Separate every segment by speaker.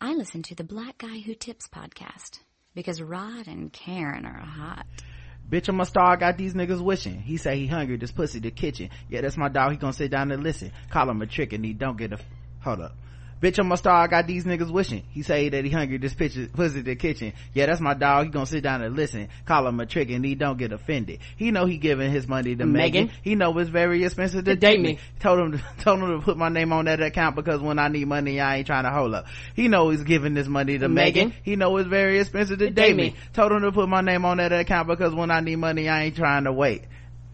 Speaker 1: I listen to the Black Guy Who Tips podcast because Rod and Karen are hot.
Speaker 2: Bitch, I'm a star, got these niggas wishing. He say he hungry, this pussy the kitchen. Yeah, that's my dog, he gonna sit down and listen. Call him a trick and he don't get a... Hold up. Bitch, I'm a star, got these niggas wishing. He say that he hungry, this pussy the kitchen. Yeah, that's my dog, he gonna sit down and listen. Call him a trick and he don't get offended. He know he giving his money to Megan. He know it's very expensive to date me. Told him to put my name on that account because when I need money, I ain't trying to hold up. He know he's giving this money to Megan. He know it's very expensive to date me. Told him to put my name on that account because when I need money, I ain't trying to wait.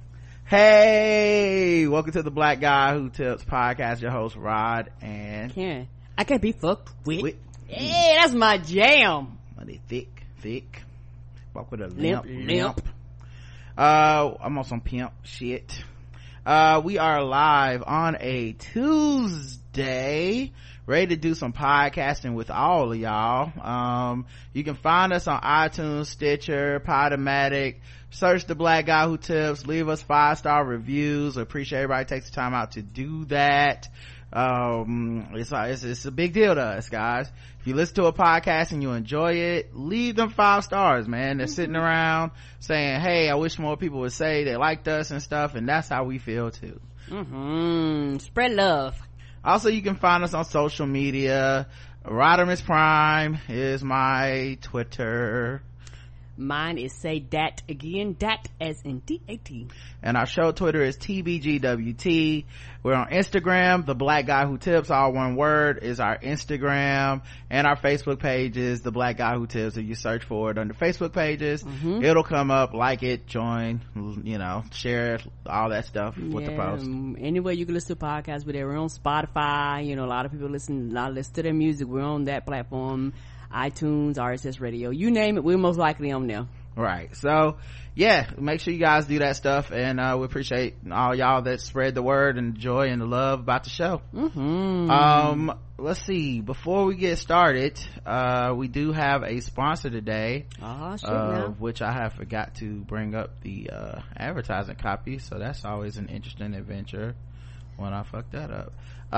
Speaker 2: Hey, welcome to the Black Guy Who Tips podcast. Your host Rod and
Speaker 3: Karen. I can't be fucked with. Hey, that's my jam.
Speaker 2: Money thick. Walk with a
Speaker 3: limp.
Speaker 2: I'm on some pimp shit. We are live on a Tuesday, ready to do some podcasting with all of y'all. You can find us on iTunes, Stitcher, Podomatic. Search the Black Guy Who Tips. Leave us 5-star reviews. Appreciate everybody takes the time out to do that. It's a big deal to us, guys. If you listen to a podcast and you enjoy it, leave them 5 stars, man. They're sitting around saying, hey, I wish more people would say they liked us and stuff, and that's how we feel too.
Speaker 3: Spread love.
Speaker 2: Also, you can find us on social media. Rodimus Prime is my Twitter.
Speaker 3: Mine is Say Dat Again, Dat as in D-A-T.
Speaker 2: And our show Twitter is TBGWT. We're on Instagram. The Black Guy Who Tips, all one word, is our Instagram. And our Facebook page is The Black Guy Who Tips. If you search for it under Facebook pages, it'll come up. Like it, join, share, all that stuff with the post.
Speaker 3: Anywhere you can listen to podcasts, we're on Spotify. A lot of people listen to their music. We're on that platform. iTunes, RSS Radio, you name it, we're most likely on there.
Speaker 2: Right. So yeah, make sure you guys do that stuff, and we appreciate all y'all that spread the word and the joy and the love about the show. Let's see, before we get started, we do have a sponsor today, which I have forgot to bring up the advertising copy, so that's always an interesting adventure when I fuck that up.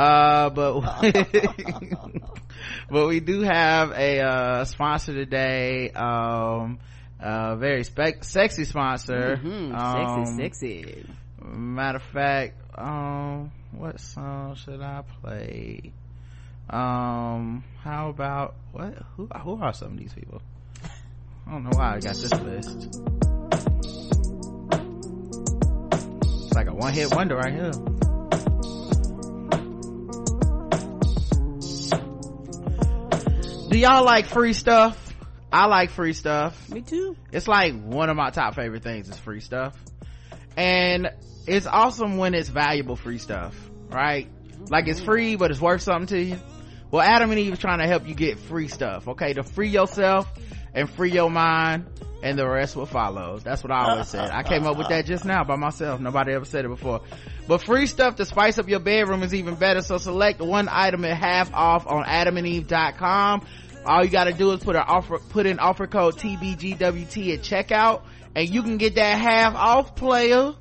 Speaker 2: But we do have a sponsor today, very sexy sponsor.
Speaker 3: Sexy.
Speaker 2: Matter of fact, what song should I play? How about who are some of these people? I don't know why I got this list. It's like a one-hit wonder right here. Do y'all like free stuff? I like free stuff.
Speaker 3: Me too.
Speaker 2: It's like one of my top favorite things is free stuff. And it's awesome when it's valuable free stuff, right? Like it's free, but it's worth something to you. Well, Adam and Eve is trying to help you get free stuff, okay? To free yourself and free your mind, and the rest will follow. That's what I always said. I came up with that just now by myself. Nobody ever said it before. But free stuff to spice up your bedroom is even better. So select one item at half off on adamandeve.com. All you gotta do is put in offer code TBGWT at checkout, and you can get that half off, player.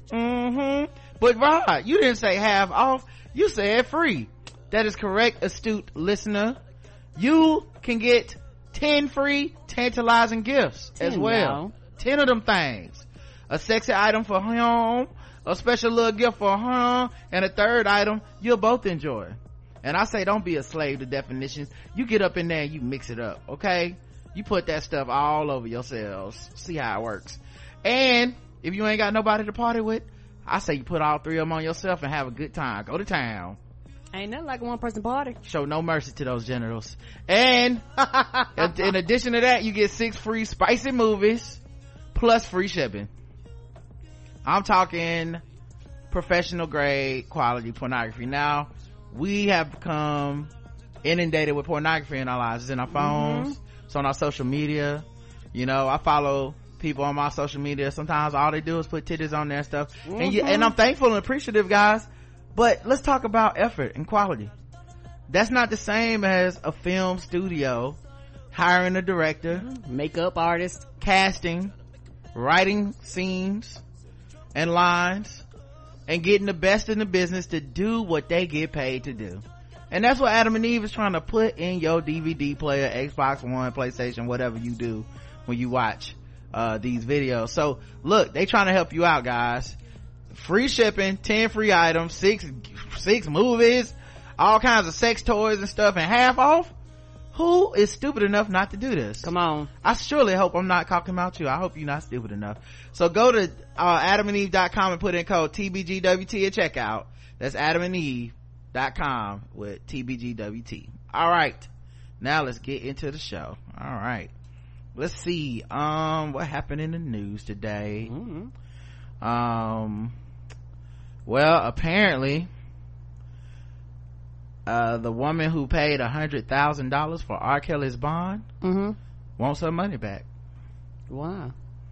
Speaker 2: But Rod, you didn't say half off, you said free. That is correct, astute listener. You can get 10 free tantalizing gifts as well. 10 of them things. A sexy item for home, a special little gift for home, and a third item you'll both enjoy. And I say don't be a slave to definitions. You get up in there and you mix it up, okay? You put that stuff all over yourselves. See how it works. And if you ain't got nobody to party with, I say you put all 3 of them on yourself and have a good time. Go to town.
Speaker 3: Ain't nothing like a one-person party.
Speaker 2: Show no mercy to those genitals. And in addition to that, you get 6 free spicy movies plus free shipping. I'm talking professional grade quality pornography. Now, we have become inundated with pornography in our lives. It's in our phones. It's on our social media. I follow people on my social media. Sometimes all they do is put titties on there and stuff. And I'm thankful and appreciative, guys. But let's talk about effort and quality. That's not the same as a film studio hiring a director,
Speaker 3: makeup artist,
Speaker 2: casting, writing scenes and lines, and getting the best in the business to do what they get paid to do. And that's what Adam and Eve is trying to put in your DVD player, Xbox One, PlayStation, whatever you do when you watch these videos. So look, they trying to help you out, guys. Free shipping, 10 free items, six movies, all kinds of sex toys and stuff, and half off. Who is stupid enough not to do this?
Speaker 3: Come on.
Speaker 2: I surely hope I'm not talking about you. I hope you're not stupid enough. So go to adamandeve.com and put in code TBGWT at checkout. That's adamandeve.com with TBGWT. All right, now let's get into the show. All right, let's see what happened in the news today. Well, apparently the woman who paid $100,000 for R. Kelly's bond wants her money back.
Speaker 3: Wow.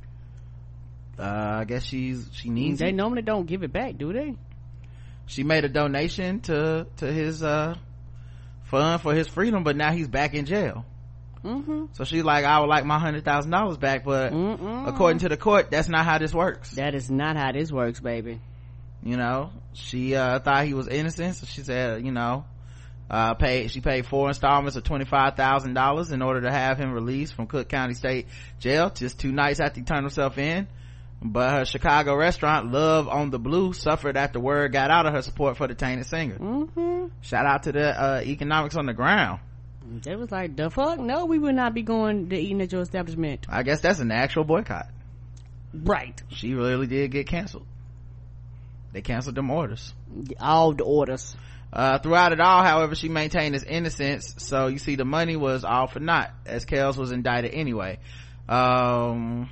Speaker 2: I guess she needs
Speaker 3: they
Speaker 2: it.
Speaker 3: normally don't give it back, do they?
Speaker 2: She made a donation to his fund for his freedom, but now he's back in jail. So she's like, I would like my $100,000 back, but according to the court, that's not how this works.
Speaker 3: That is not how this works, baby.
Speaker 2: You know, she thought he was innocent, so she said, you know, she paid 4 installments of $25,000 in order to have him released from Cook County State Jail just 2 nights after he turned himself in. But her Chicago restaurant, Love on the Blue, suffered after word got out of her support for the tainted singer. Shout out to the economics on the ground.
Speaker 3: They was like, the fuck? No, we would not be going to eating at your establishment.
Speaker 2: I guess that's an actual boycott.
Speaker 3: Right.
Speaker 2: She really did get canceled. They canceled them orders.
Speaker 3: All the orders.
Speaker 2: Throughout it all, however, she maintained his innocence, so you see the money was all for naught, as Kells was indicted anyway. Kelly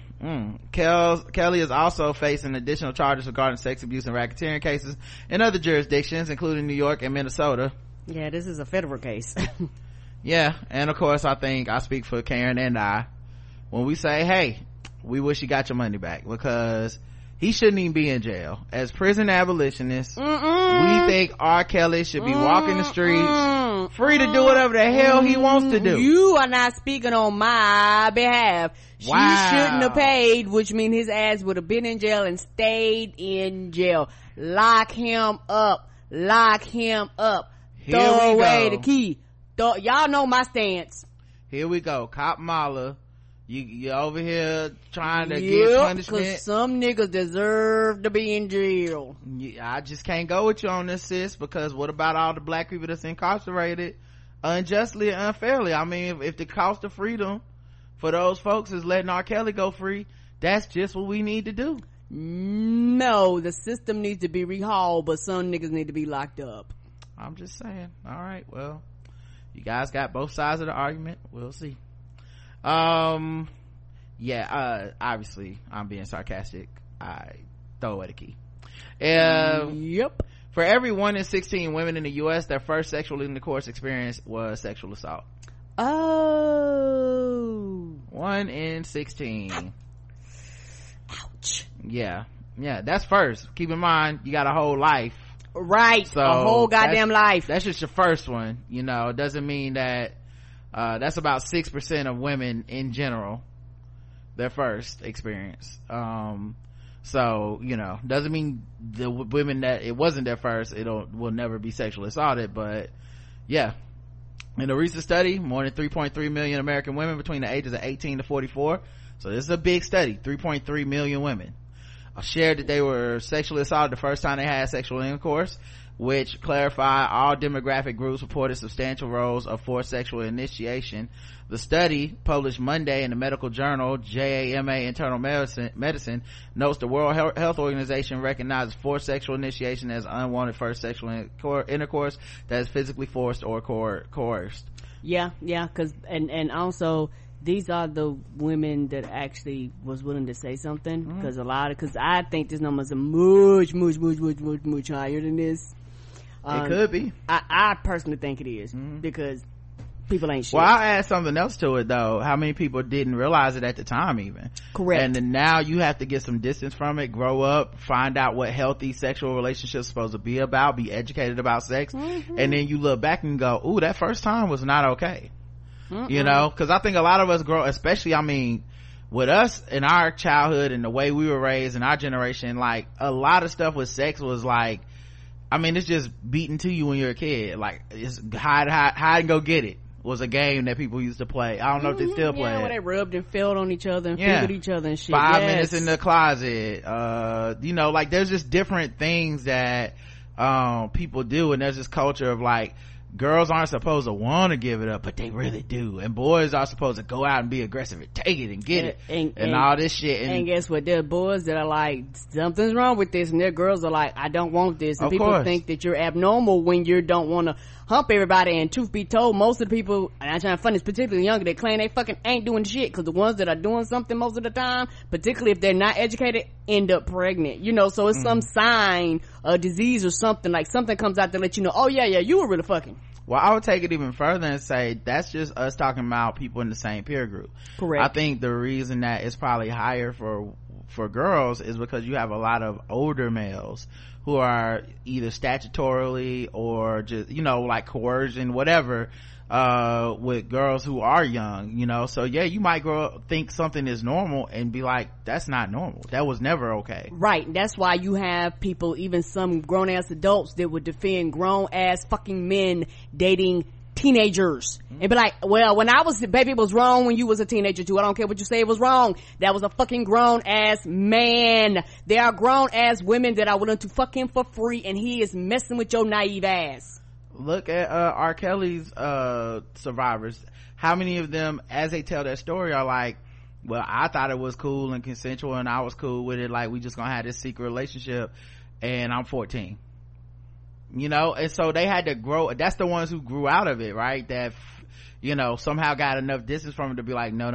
Speaker 2: is also facing additional charges regarding sex abuse and racketeering cases in other jurisdictions, including New York and Minnesota.
Speaker 3: Yeah, this is a federal case.
Speaker 2: Yeah, and of course I think I speak for Karen and I when we say, hey, we wish you got your money back, because he shouldn't even be in jail. As prison abolitionists, we think R. Kelly should be walking the streets, free to do whatever the hell he wants to do.
Speaker 3: You are not speaking on my behalf.
Speaker 2: Wow.
Speaker 3: She shouldn't have paid, which means his ass would have been in jail and stayed in jail. Lock him up. Lock him up. Throw away the key. Y'all know my stance.
Speaker 2: Here we go. Cop Mala. You over here trying to get punishment.
Speaker 3: Cause some niggas deserve to be in jail.
Speaker 2: I just can't go with you on this, sis, because what about all the black people that's incarcerated unjustly and unfairly? I mean, if the cost of freedom for those folks is letting R. Kelly go free, that's just what we need to do.
Speaker 3: No, the system needs to be rehauled, but some niggas need to be locked up.
Speaker 2: I'm just saying. All right, well, you guys got both sides of the argument. We'll see. Obviously I'm being sarcastic. I throw away the key.
Speaker 3: Yep.
Speaker 2: For every 1 in 16 women in the U.S., their first sexual intercourse experience was sexual assault.
Speaker 3: Oh,
Speaker 2: 1 in 16.
Speaker 3: Ouch.
Speaker 2: Yeah, that's first. Keep in mind, you got a whole life.
Speaker 3: Right.
Speaker 2: So
Speaker 3: a whole goddamn life.
Speaker 2: That's just your first one. You know, it doesn't mean that that's about 6% of women in general, their first experience. So, you know, doesn't mean the women that it wasn't their first, will never be sexually assaulted, but yeah. In a recent study, more than 3.3 million American women between the ages of 18 to 44, so this is a big study, 3.3 million women, shared that they were sexually assaulted the first time they had sexual intercourse, which clarified all demographic groups reported substantial roles of forced sexual initiation. The study, published Monday in the medical journal JAMA Internal Medicine, notes the World Health Organization recognizes forced sexual initiation as unwanted first sexual intercourse that is physically forced or coerced.
Speaker 3: Yeah, cause, and also, these are the women that actually was willing to say something, because cause I think this number is much higher than this.
Speaker 2: It could be.
Speaker 3: I personally think it is, because people ain't shit.
Speaker 2: Well, I'll add something else to it though. How many people didn't realize it at the time even?
Speaker 3: Correct.
Speaker 2: And then now you have to get some distance from it, grow up, find out what healthy sexual relationships supposed to be about, be educated about sex, and then you look back and go, ooh, that first time was not okay. You know, because I think a lot of us grow, especially, I mean, with us in our childhood and the way we were raised in our generation, like a lot of stuff with sex was like I mean, it's just beaten to you when you're a kid. Like, it's hide and go get it was a game that people used to play. I don't know if they still play it.
Speaker 3: Where they rubbed and fell on each other and fingered each other and shit.
Speaker 2: 5 minutes in the closet. You know, like, there's just different things that people do, and there's this culture of like, girls aren't supposed to want to give it up, but they really do, and boys are supposed to go out and be aggressive and take it and get it and all this shit. And
Speaker 3: guess what, there are boys that are like, something's wrong with this, and their girls are like, I don't want this, and people think that you're abnormal when you don't want to hump everybody. And truth be told, most of the people, and I'm trying to find this, particularly younger, they claim they fucking ain't doing shit, because the ones that are doing something most of the time, particularly if they're not educated, end up pregnant, you know. So it's some sign, a disease or something, like something comes out to let you know, oh yeah, you were really fucking.
Speaker 2: Well, I would take it even further and say that's just us talking about people in the same peer group.
Speaker 3: Correct.
Speaker 2: I think the reason that it's probably higher for girls is because you have a lot of older males who are either statutorily or just, you know, like coercion, whatever, with girls who are young, you know. So yeah, you might grow up, think something is normal and be like, that's not normal, that was never okay.
Speaker 3: Right. That's why you have people, even some grown-ass adults, that would defend grown-ass fucking men dating teenagers and be like, well, when I was, baby, it was wrong when you was a teenager too. I don't care what you say, it was wrong. That was a fucking grown-ass man. There are grown-ass women that are willing to fuck him for free, and he is messing with your naive ass.
Speaker 2: Look at R. Kelly's survivors. How many of them, as they tell their story, are like, well, I thought it was cool and consensual and I was cool with it, like we just gonna have this secret relationship, and I'm 14, you know. And so they had to grow. That's the ones who grew out of it, right? That, you know, somehow got enough distance from it to be like, no.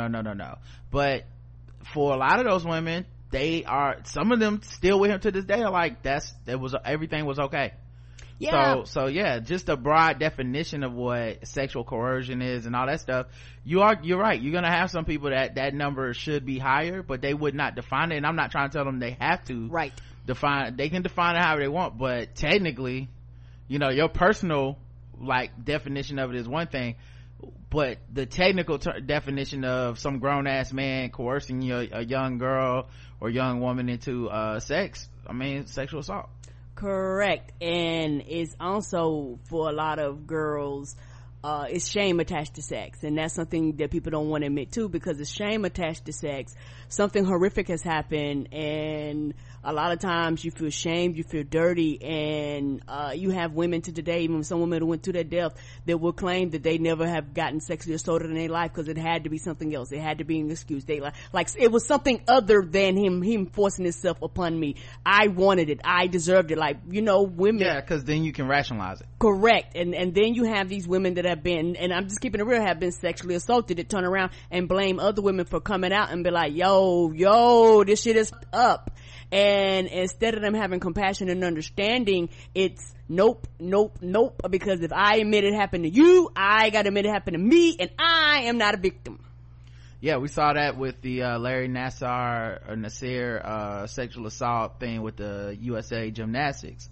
Speaker 2: But for a lot of those women, they are, some of them still with him to this day, are like, everything was okay.
Speaker 3: Yeah.
Speaker 2: So yeah, just a broad definition of what sexual coercion is and all that stuff. You're right. You're gonna have some people that number should be higher, but they would not define it. And I'm not trying to tell them they have to.
Speaker 3: Right.
Speaker 2: They can define it however they want, but technically, you know, your personal like definition of it is one thing, but the technical definition of some grown-ass man coercing a young girl or young woman into sex, I mean, sexual assault.
Speaker 3: Correct. And it's also, for a lot of girls, it's shame attached to sex, and that's something that people don't want to admit to, because it's shame attached to sex. Something horrific has happened, and a lot of times you feel shamed, you feel dirty, and you have women to today, even some women who went to their death, that will claim that they never have gotten sexually assaulted in their life because it had to be something else. It had to be an excuse. They like it was something other than him forcing himself upon me. I wanted it, I deserved it. Like, you know, women.
Speaker 2: Yeah, because then you can rationalize it.
Speaker 3: Correct. And then you have these women that have been, and I'm just keeping it real, have been sexually assaulted, that turn around and blame other women for coming out and be like, yo, this shit is up. And instead of them having compassion and understanding, it's nope, because if I admit it happened to you, I gotta admit it happened to me, and I am not a victim.
Speaker 2: Yeah, we saw that with the Larry Nassar sexual assault thing with the USA Gymnastics.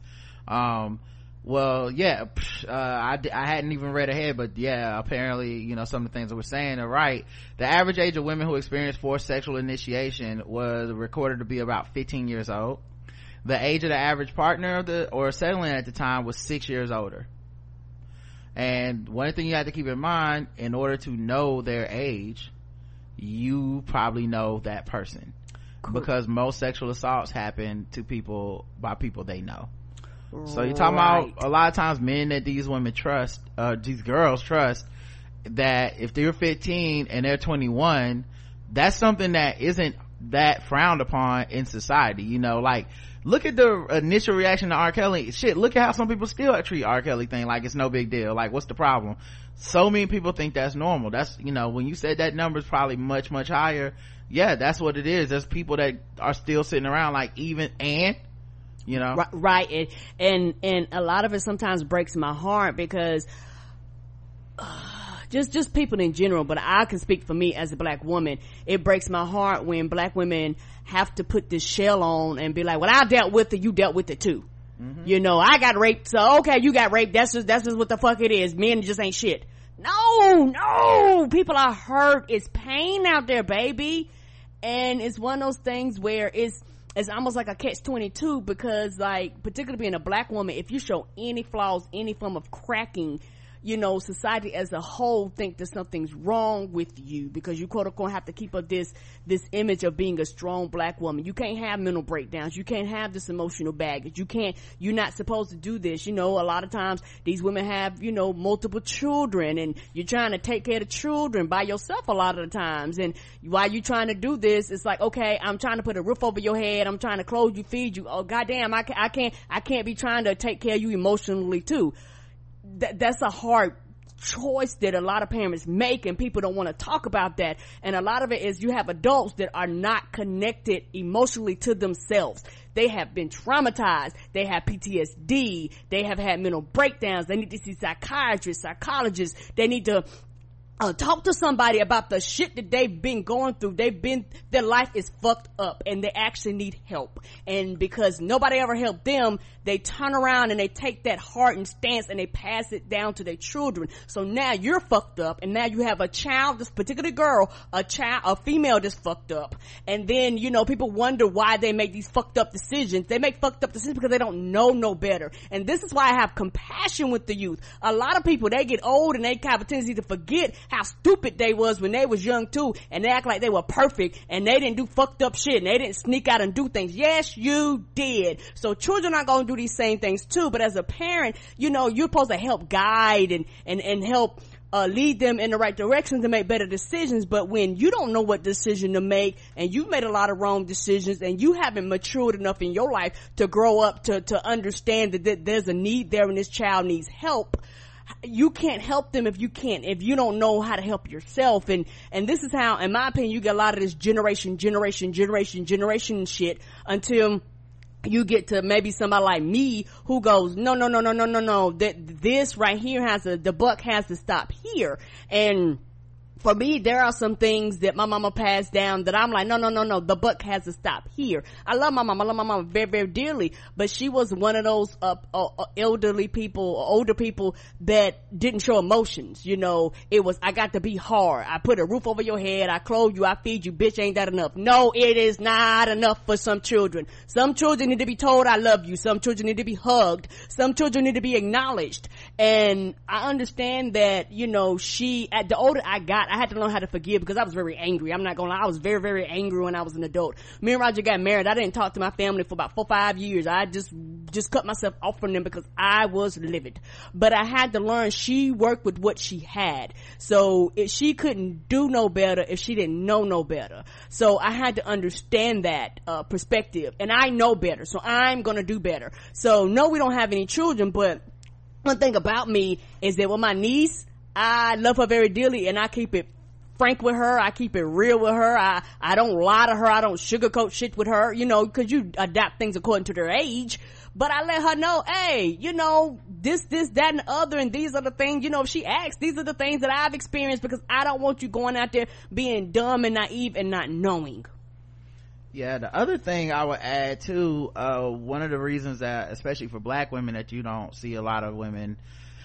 Speaker 2: Well, yeah, I hadn't even read ahead, but yeah, apparently, you know, some of the things that we're saying are right. The average age of women who experienced forced sexual initiation was recorded to be about 15 years old. The age of the average partner or settling at the time was 6 years older. And one thing you have to keep in mind, in order to know their age, you probably know that person. Cool. Because most sexual assaults happen to people by people they know. So you're talking about a lot of times men that these women trust, these girls trust, that if they're 15 and they're 21, that's something that isn't that frowned upon in society. You know, like, look at the initial reaction to R. Kelly. Shit, look at how some people still treat R. Kelly thing like it's no big deal. Like, what's the problem? So many people think that's normal. That's, you know, when you said that number is probably much higher, yeah, that's what it is. There's people that are still sitting around like, even, and you know,
Speaker 3: right. And a lot of it sometimes breaks my heart, because just people in general, but I can speak for me as a black woman, it breaks my heart when black women have to put this shell on and be like, well, I dealt with it, you dealt with it too. Mm-hmm. You know, I got raped, so okay, you got raped, that's just what the fuck it is. Men just ain't shit. No, people are hurt. It's pain out there, baby. And it's one of those things where it's almost like a catch-22, because like, particularly being a black woman, if you show any flaws, any form of cracking, you know, society as a whole think that something's wrong with you, because you quote unquote have to keep up this image of being a strong black woman. You can't have mental breakdowns. You can't have this emotional baggage. You're not supposed to do this. You know, a lot of times these women have, you know, multiple children, and you're trying to take care of the children by yourself a lot of the times. And while you're trying to do this, it's like, okay, I'm trying to put a roof over your head. I'm trying to clothe you, feed you. Oh, goddamn, I can't be trying to take care of you emotionally too. That's a hard choice that a lot of parents make, and people don't want to talk about that. And a lot of it is you have adults that are not connected emotionally to themselves. They have been traumatized. They have PTSD. They have had mental breakdowns. They need to see psychiatrists, psychologists. They need to talk to somebody about the shit that they've been going through. Their life is fucked up, and they actually need help. And because nobody ever helped them, they turn around and they take that hardened stance and they pass it down to their children. So now you're fucked up, and now you have a child, this particular girl, a female that's fucked up. And then, you know, people wonder why they make these fucked up decisions. They make fucked up decisions because they don't know no better. And this is why I have compassion with the youth. A lot of people, they get old and they have a tendency to forget how stupid they was when they was young too, and they act like they were perfect and they didn't do fucked up shit and they didn't sneak out and do things. Yes, you did. So children are gonna do these same things too, but as a parent, you know, you're supposed to help guide and help lead them in the right direction to make better decisions. But when you don't know what decision to make, and you've made a lot of wrong decisions, and you haven't matured enough in your life to grow up to understand that there's a need there and this child needs help, you can't help them if you don't know how to help yourself. And this is how, in my opinion, you get a lot of this generation shit until you get to maybe somebody like me who goes, no, this right here the buck has to stop here. And for me, there are some things that my mama passed down that I'm like, no, the buck has to stop here. I love my mama very, very dearly, but she was one of those older people that didn't show emotions. You know, it was, I got to be hard. I put a roof over your head. I clothe you. I feed you. Bitch, ain't that enough? No, it is not enough for some children. Some children need to be told I love you. Some children need to be hugged. Some children need to be acknowledged. And I understand that, you know, at the older I got, I had to learn how to forgive, because I was very angry. I'm not gonna lie, I was very, very angry when I was an adult. Me and Roger got married. I didn't talk to my family for about 4-5 years. I just cut myself off from them because I was livid. But I had to learn she worked with what she had. So if she couldn't do no better if she didn't know no better. So I had to understand that perspective, and I know better, so I'm gonna do better. So no, we don't have any children, but one thing about me is that with my niece, I love her very dearly, and I keep it frank with her. I keep it real with her. I don't lie to her. I don't sugarcoat shit with her, you know, because you adapt things according to their age. But I let her know, hey, you know, this, that, and the other, and these are the things, you know, if she asks, these are the things that I've experienced, because I don't want you going out there being dumb and naive and not knowing.
Speaker 2: Yeah, the other thing I would add too, one of the reasons that, especially for black women, that you don't see a lot of women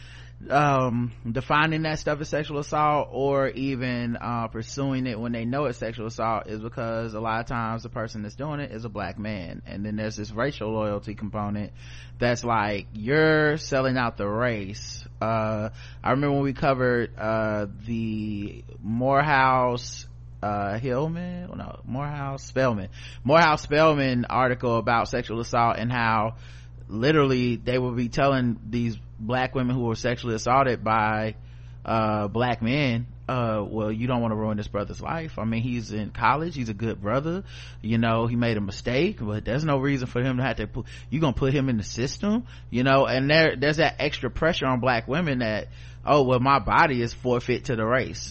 Speaker 2: defining that stuff as sexual assault, or even pursuing it when they know it's sexual assault, is because a lot of times the person that's doing it is a black man. And then there's this racial loyalty component that's like, you're selling out the race. I remember when we covered the Morehouse Spelman article about sexual assault, and how literally they would be telling these black women who were sexually assaulted by black men, well, you don't want to ruin this brother's life. I mean, he's in college, he's a good brother, you know, he made a mistake, but there's no reason for him to have to you gonna put him in the system, you know. And there's that extra pressure on black women that, oh well, my body is forfeit to the race.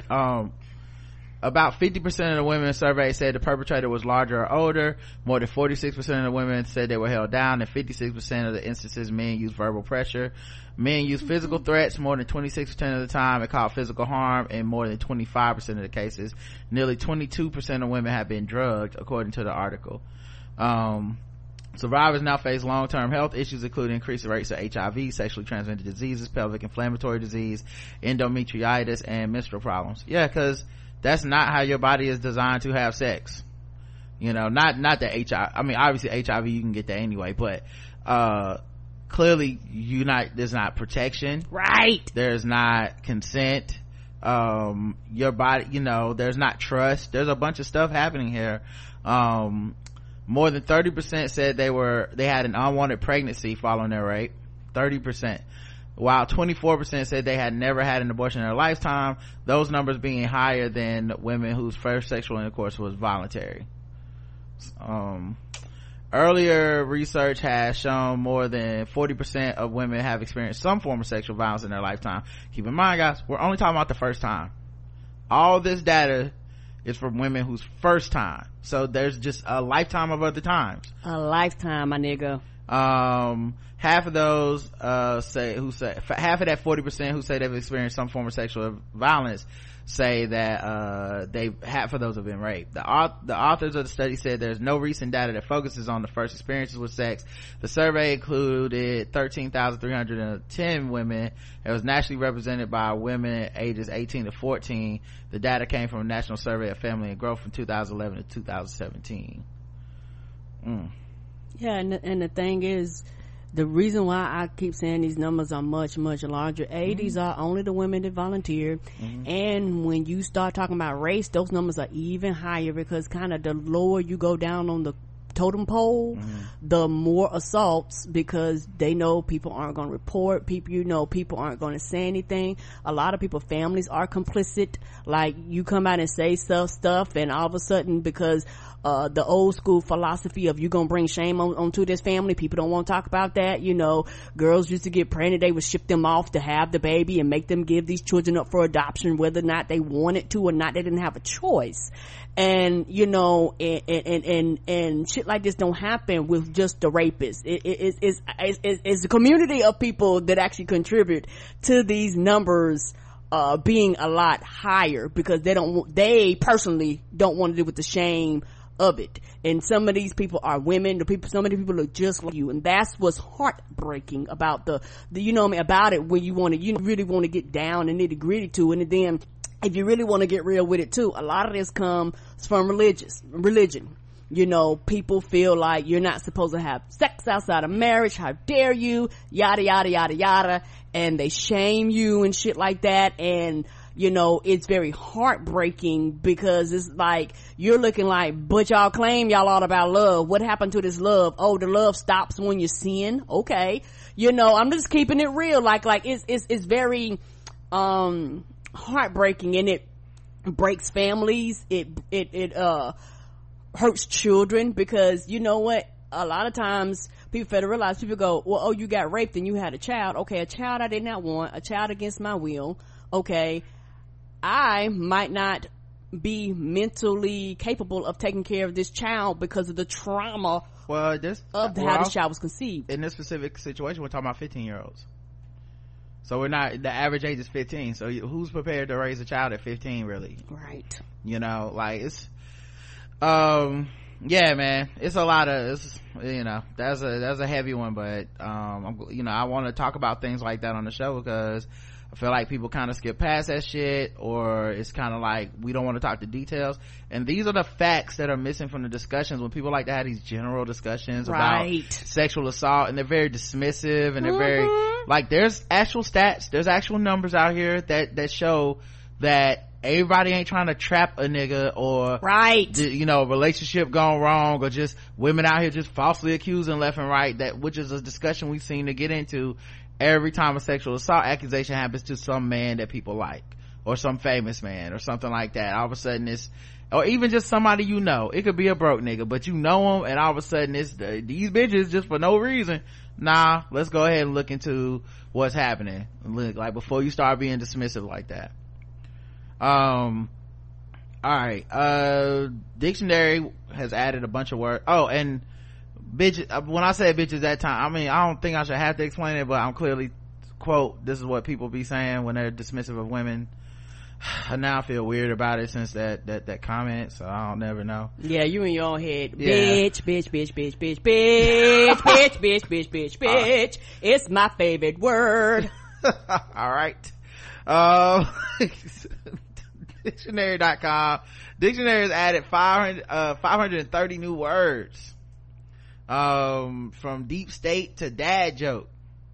Speaker 2: About 50% of the women surveyed said the perpetrator was larger or older. More than 46% of the women said they were held down, and 56% of the instances men used verbal pressure. Men used physical threats more than 26% of the time, and caused physical harm in more than 25% of the cases. Nearly 22% of women have been drugged, according to the article. Survivors now face long-term health issues, including increased rates of HIV, sexually transmitted diseases, pelvic inflammatory disease, endometriosis, and menstrual problems. Yeah, because that's not how your body is designed to have sex. you know, not the HIV. I mean, obviously HIV, you can get that anyway, but clearly there's not protection,
Speaker 3: right?
Speaker 2: There's not consent, your body, you know, there's not trust. There's a bunch of stuff happening here. More than 30% said they had an unwanted pregnancy following their rape. 30%, while 24% said they had never had an abortion in their lifetime, those numbers being higher than women whose first sexual intercourse was voluntary. Earlier research has shown more than 40% of women have experienced some form of sexual violence in their lifetime. Keep in mind, guys, we're only talking about the first time. All this data is from women whose first time, so there's just a lifetime of other times.
Speaker 3: A lifetime, my nigga.
Speaker 2: Half of those half of that 40% who say they've experienced some form of sexual violence say that half of those have been raped. The authors of the study said there's no recent data that focuses on the first experiences with sex. The survey included 13,310 women. It was nationally represented by women ages 18 to 14. The data came from a national survey of family and growth from 2011 to 2017.
Speaker 3: Yeah, and the thing is, the reason why I keep saying these numbers are much, much larger, these are only the women that volunteered. And when you start talking about race, those numbers are even higher, because kind of the lower you go down on the totem pole, the more assaults, because they know people aren't going to report, people aren't going to say anything. A lot of people, families are complicit. Like, you come out and say stuff, and all of a sudden, because the old school philosophy of you gonna bring shame onto this family, people don't want to talk about that. You know, girls used to get pregnant, they would ship them off to have the baby and make them give these children up for adoption, whether or not they wanted to or not. They didn't have a choice. And you know, and shit like this don't happen with just the rapists. It's a community of people that actually contribute to these numbers being a lot higher, because they personally don't want to deal with the shame of it. And some of these people are women. Some of these people look just like you, and that's what's heartbreaking about the you know what I mean, about it, when you really want to get down and nitty gritty to it. And then if you really want to get real with it too, a lot of this comes from religion. You know, people feel like you're not supposed to have sex outside of marriage. How dare you? Yada yada yada yada. And they shame you and shit like that. And you know, it's very heartbreaking, because it's like, you're looking like, but y'all claim y'all all about love. What happened to this love? Oh, the love stops when you sin. Okay. You know, I'm just keeping it real. Like it's very heartbreaking, and it breaks families. It hurts children, because you know what, a lot of times people fail to realize, people go, well, oh, you got raped and you had a child. Okay, a child I did not want, a child against my will. Okay, I might not be mentally capable of taking care of this child because of the trauma how this child was conceived.
Speaker 2: In this specific situation, we're talking about 15-year-olds. So we're not, the average age is 15. So who's prepared to raise a child at 15, really?
Speaker 3: Right.
Speaker 2: You know, like, it's yeah, man, it's a lot of, you know, that's a heavy one, but you know, I want to talk about things like that on the show, because I feel like people kind of skip past that shit, or it's kind of like we don't want to talk the details. And these are the facts that are missing from the discussions, when people like to have these general discussions about sexual assault, and they're very dismissive, and they're very, like, there's actual stats, there's actual numbers out here that show that everybody ain't trying to trap a nigga, or you know, relationship gone wrong, or just women out here just falsely accusing left and right, which is a discussion we seem to get into every time a sexual assault accusation happens to some man that people like, or some famous man or something like that. All of a sudden or even just somebody, you know, it could be a broke nigga, but you know him, and all of a sudden these bitches just for no reason. Nah, let's go ahead and look into what's happening, like, before you start being dismissive like that. All right, dictionary has added a bunch of words. Oh, and bitch, when I said bitches that time, I mean, I don't think I should have to explain it, but I'm clearly, quote, this is what people be saying when they're dismissive of women. Now I feel weird about it since that comment, so I don't never know.
Speaker 3: Yeah, you in your own head. Yeah. Bitch, bitch, bitch, bitch, bitch, bitch, bitch, bitch, bitch, bitch, bitch. It's my favorite word.
Speaker 2: All right. Dictionary.com. Dictionary has added 530 new words. From deep state to dad joke.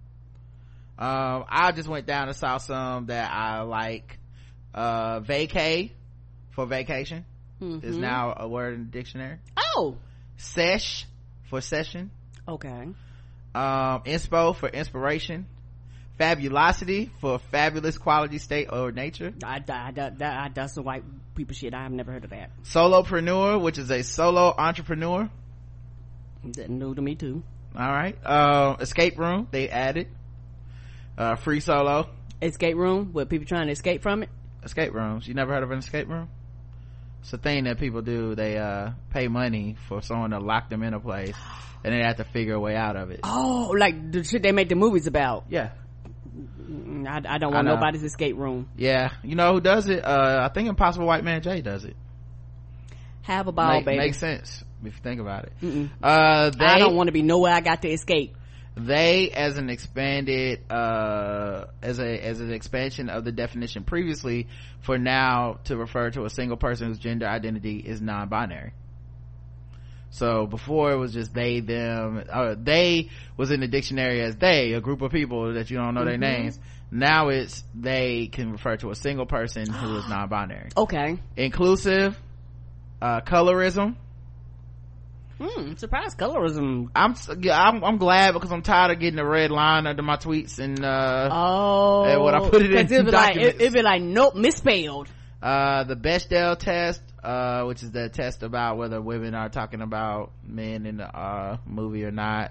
Speaker 2: I just went down and saw some that I like. Vacay for vacation is now a word in the dictionary.
Speaker 3: Oh.
Speaker 2: Sesh for session.
Speaker 3: Okay.
Speaker 2: Inspo for inspiration. Fabulosity for fabulous quality, state, or nature.
Speaker 3: That's some white people shit. I have never heard of that.
Speaker 2: Solopreneur, which is a solo entrepreneur.
Speaker 3: That's new to me too.
Speaker 2: All right. Escape room, they added. Free solo.
Speaker 3: Escape room, what, people trying to escape from it?
Speaker 2: Escape rooms. You never heard of an escape room? It's a thing that people do. They pay money for someone to lock them in a place and they have to figure a way out of it.
Speaker 3: Oh, like the shit they make the movies about.
Speaker 2: Yeah.
Speaker 3: I don't want nobody's escape room.
Speaker 2: Yeah. You know who does it? I think Impossible White Man Jay does it.
Speaker 3: Have a ball, baby.
Speaker 2: Makes sense if you think about it.
Speaker 3: I don't want to be nowhere I got to escape.
Speaker 2: They, as an expanded as an expansion of the definition previously, for now to refer to a single person whose gender identity is non-binary. So before it was just they, them. They was in the dictionary as they, a group of people that you don't know their names. Now it's they can refer to a single person who is non-binary.
Speaker 3: Okay.
Speaker 2: Inclusive, colorism.
Speaker 3: Surprise colorism.
Speaker 2: I'm glad, because I'm tired of getting a red line under my tweets and and when I put it in documents.
Speaker 3: It'd be like, nope, misspelled.
Speaker 2: The Bechdel test, which is the test about whether women are talking about men in the movie or not.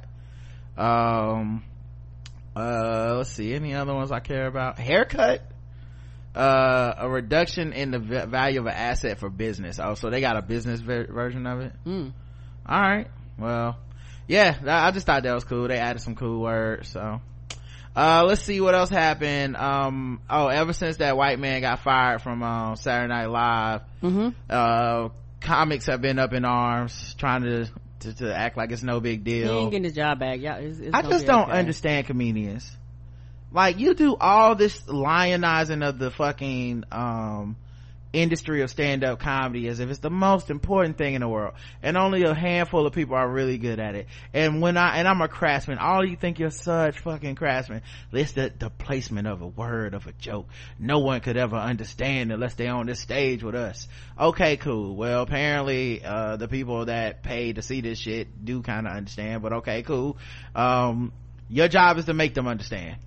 Speaker 2: Let's see, any other ones I care about? Haircut, a reduction in the value of an asset for business. Oh, so they got a business version of it. All right, well, yeah, I just thought that was cool. They added some cool words. So let's see what else happened. Ever since that white man got fired from Saturday Night Live, comics have been up in arms trying to act like it's no big deal.
Speaker 3: He ain't getting his job back. Yeah,
Speaker 2: I just don't understand comedians. Like, you do all this lionizing of the fucking industry of stand-up comedy as if it's the most important thing in the world, and only a handful of people are really good at it. And I'm a craftsman. All you think you're such fucking craftsman. It's the placement of a word, of a joke, no one could ever understand unless they're on this stage with us. Okay, cool. Well, apparently the people that pay to see this shit do kind of understand, but okay, cool. Your job is to make them understand.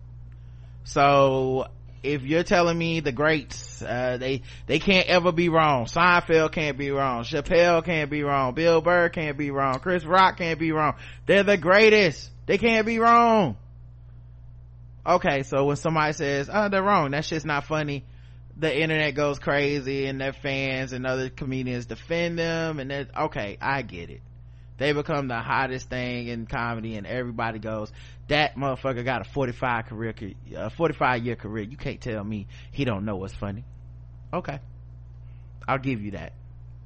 Speaker 2: So if you're telling me the greats, they can't ever be wrong. Seinfeld can't be wrong. Chappelle can't be wrong. Bill Burr can't be wrong. Chris Rock can't be wrong. They're the greatest. They can't be wrong. Okay, so when somebody says, they're wrong, that shit's not funny, the internet goes crazy and their fans and other comedians defend them, and then, okay, I get it. They become the hottest thing in comedy and everybody goes, that motherfucker got a 45 year career. You can't tell me he don't know what's funny. Okay, I'll give you that.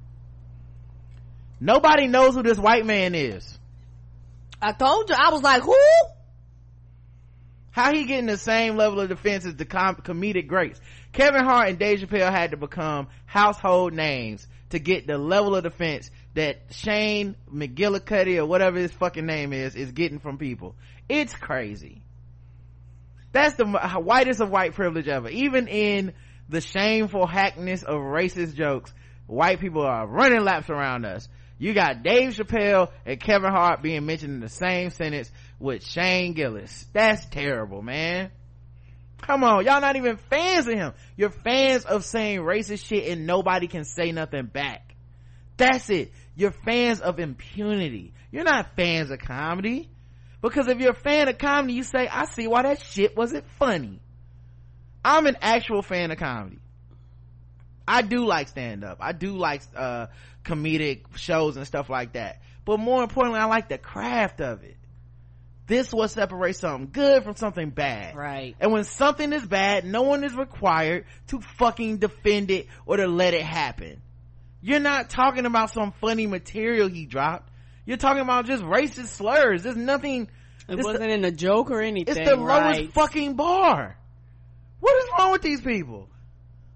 Speaker 2: Nobody knows who this white man is.
Speaker 3: I told you. I was like, who?
Speaker 2: How he getting the same level of defense as the comedic greats? Kevin Hart and Dave Chappelle had to become household names to get the level of defense that Shane McGillicuddy or whatever his fucking name is getting from people. It's crazy. That's the whitest of white privilege ever. Even in the shameful hackness of racist jokes, white people are running laps around us. You got Dave Chappelle and Kevin Hart being mentioned in the same sentence with Shane Gillis. That's terrible, man. Come on, y'all not even fans of him. You're fans of saying racist shit and nobody can say nothing back. That's it. You're fans of impunity. You're not fans of comedy. Because if you're a fan of comedy, you say, I see why that shit wasn't funny. I'm an actual fan of comedy. I do like stand-up. I do like comedic shows and stuff like that. But more importantly, I like the craft of it. This what separates something good from something bad.
Speaker 3: Right.
Speaker 2: And when something is bad, no one is required to fucking defend it or to let it happen. You're not talking about some funny material he dropped. You're talking about just racist slurs. There's nothing.
Speaker 3: It wasn't in a joke or anything.
Speaker 2: It's the lowest fucking bar. What is wrong with these people?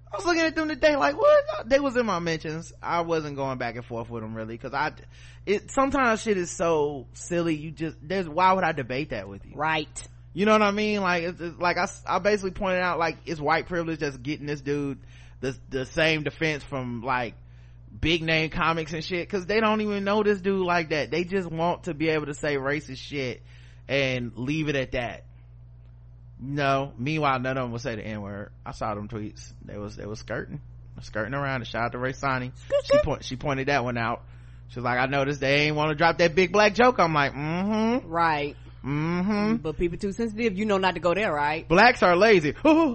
Speaker 2: I was looking at them today like, what? They was in my mentions. I wasn't going back and forth with them really, because sometimes shit is so silly. Why would I debate that with you?
Speaker 3: Right.
Speaker 2: You know what I mean? Like, it's like I basically pointed out, like, it's white privilege that's getting this dude the same defense from, like, big name comics and shit, because they don't even know this dude like that. They just want to be able to say racist shit and leave it at that. No, meanwhile none of them will say the N-word. I saw them tweets. They was skirting around. And shout out to Ray Sani. She pointed that one out. She was like, I noticed they ain't want to drop that big black joke. I'm like,
Speaker 3: right. But people too sensitive, you know not to go there, right?
Speaker 2: Blacks are lazy.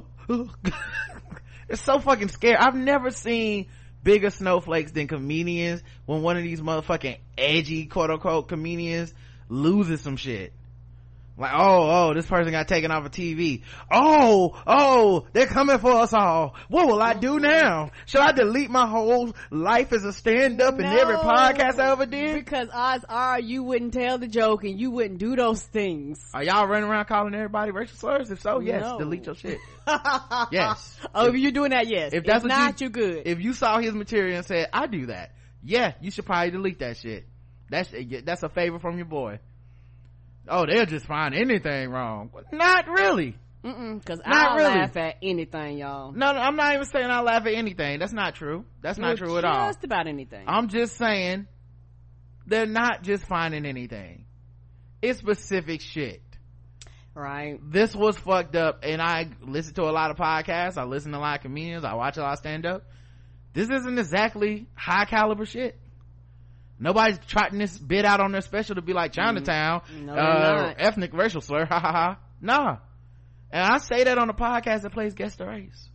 Speaker 2: It's so fucking scary. I've never seen bigger snowflakes than comedians when one of these motherfucking edgy quote unquote comedians loses some shit. Like, oh, this person got taken off of TV. Oh, they're coming for us all. What will I do now? Should I delete my whole life as a stand-up in every podcast I ever did?
Speaker 3: Because odds are you wouldn't tell the joke and you wouldn't do those things.
Speaker 2: Are y'all running around calling everybody racial slurs? If so, yes, delete your shit. Yes.
Speaker 3: Oh, if you're doing that, yes. If that's not, you're good.
Speaker 2: If you saw his material and said, I do that, yeah, you should probably delete that shit. That's a favor from your boy. Oh, they'll just find anything wrong. Not really.
Speaker 3: Cause I'll laugh at anything, y'all.
Speaker 2: No, I'm not even saying I'll laugh at anything. That's not true. That's not true at all.
Speaker 3: Just about anything.
Speaker 2: I'm just saying they're not just finding anything. It's specific shit.
Speaker 3: Right.
Speaker 2: This was fucked up, and I listen to a lot of podcasts. I listen to a lot of comedians. I watch a lot of stand up. This isn't exactly high caliber shit. Nobody's trotting this bit out on their special to be like Chinatown, ethnic racial slur, ha ha ha. Nah. And I say that on a podcast that plays Guess the Race.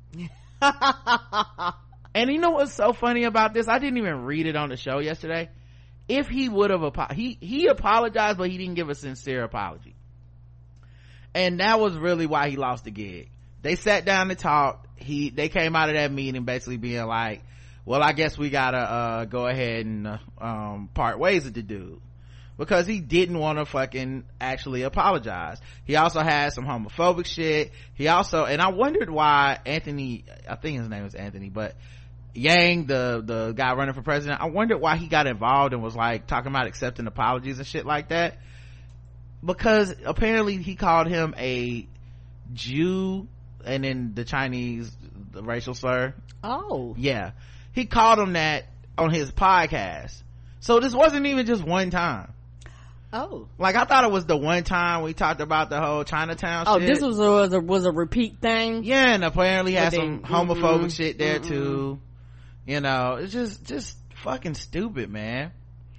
Speaker 2: And you know what's so funny about this? I didn't even read it on the show yesterday. If he would have he apologized, but he didn't give a sincere apology. And that was really why he lost the gig. They sat down to talk. They came out of that meeting basically being like, well, I guess we gotta go ahead and part ways with the dude, because he didn't want to fucking actually apologize. He also had some homophobic shit. He also, and I wondered why Anthony, I think his name is Anthony, but Yang, the guy running for president, I wondered why he got involved and was like talking about accepting apologies and shit like that, because apparently he called him a Jew, and then the racial slur.
Speaker 3: Oh
Speaker 2: yeah, he called him that on his podcast. So this wasn't even just one time.
Speaker 3: Oh,
Speaker 2: like I thought it was the one time we talked about the whole Chinatown shit.
Speaker 3: Oh, this was a repeat thing.
Speaker 2: Yeah, and apparently had some homophobic shit there too. You know, it's just fucking stupid, man.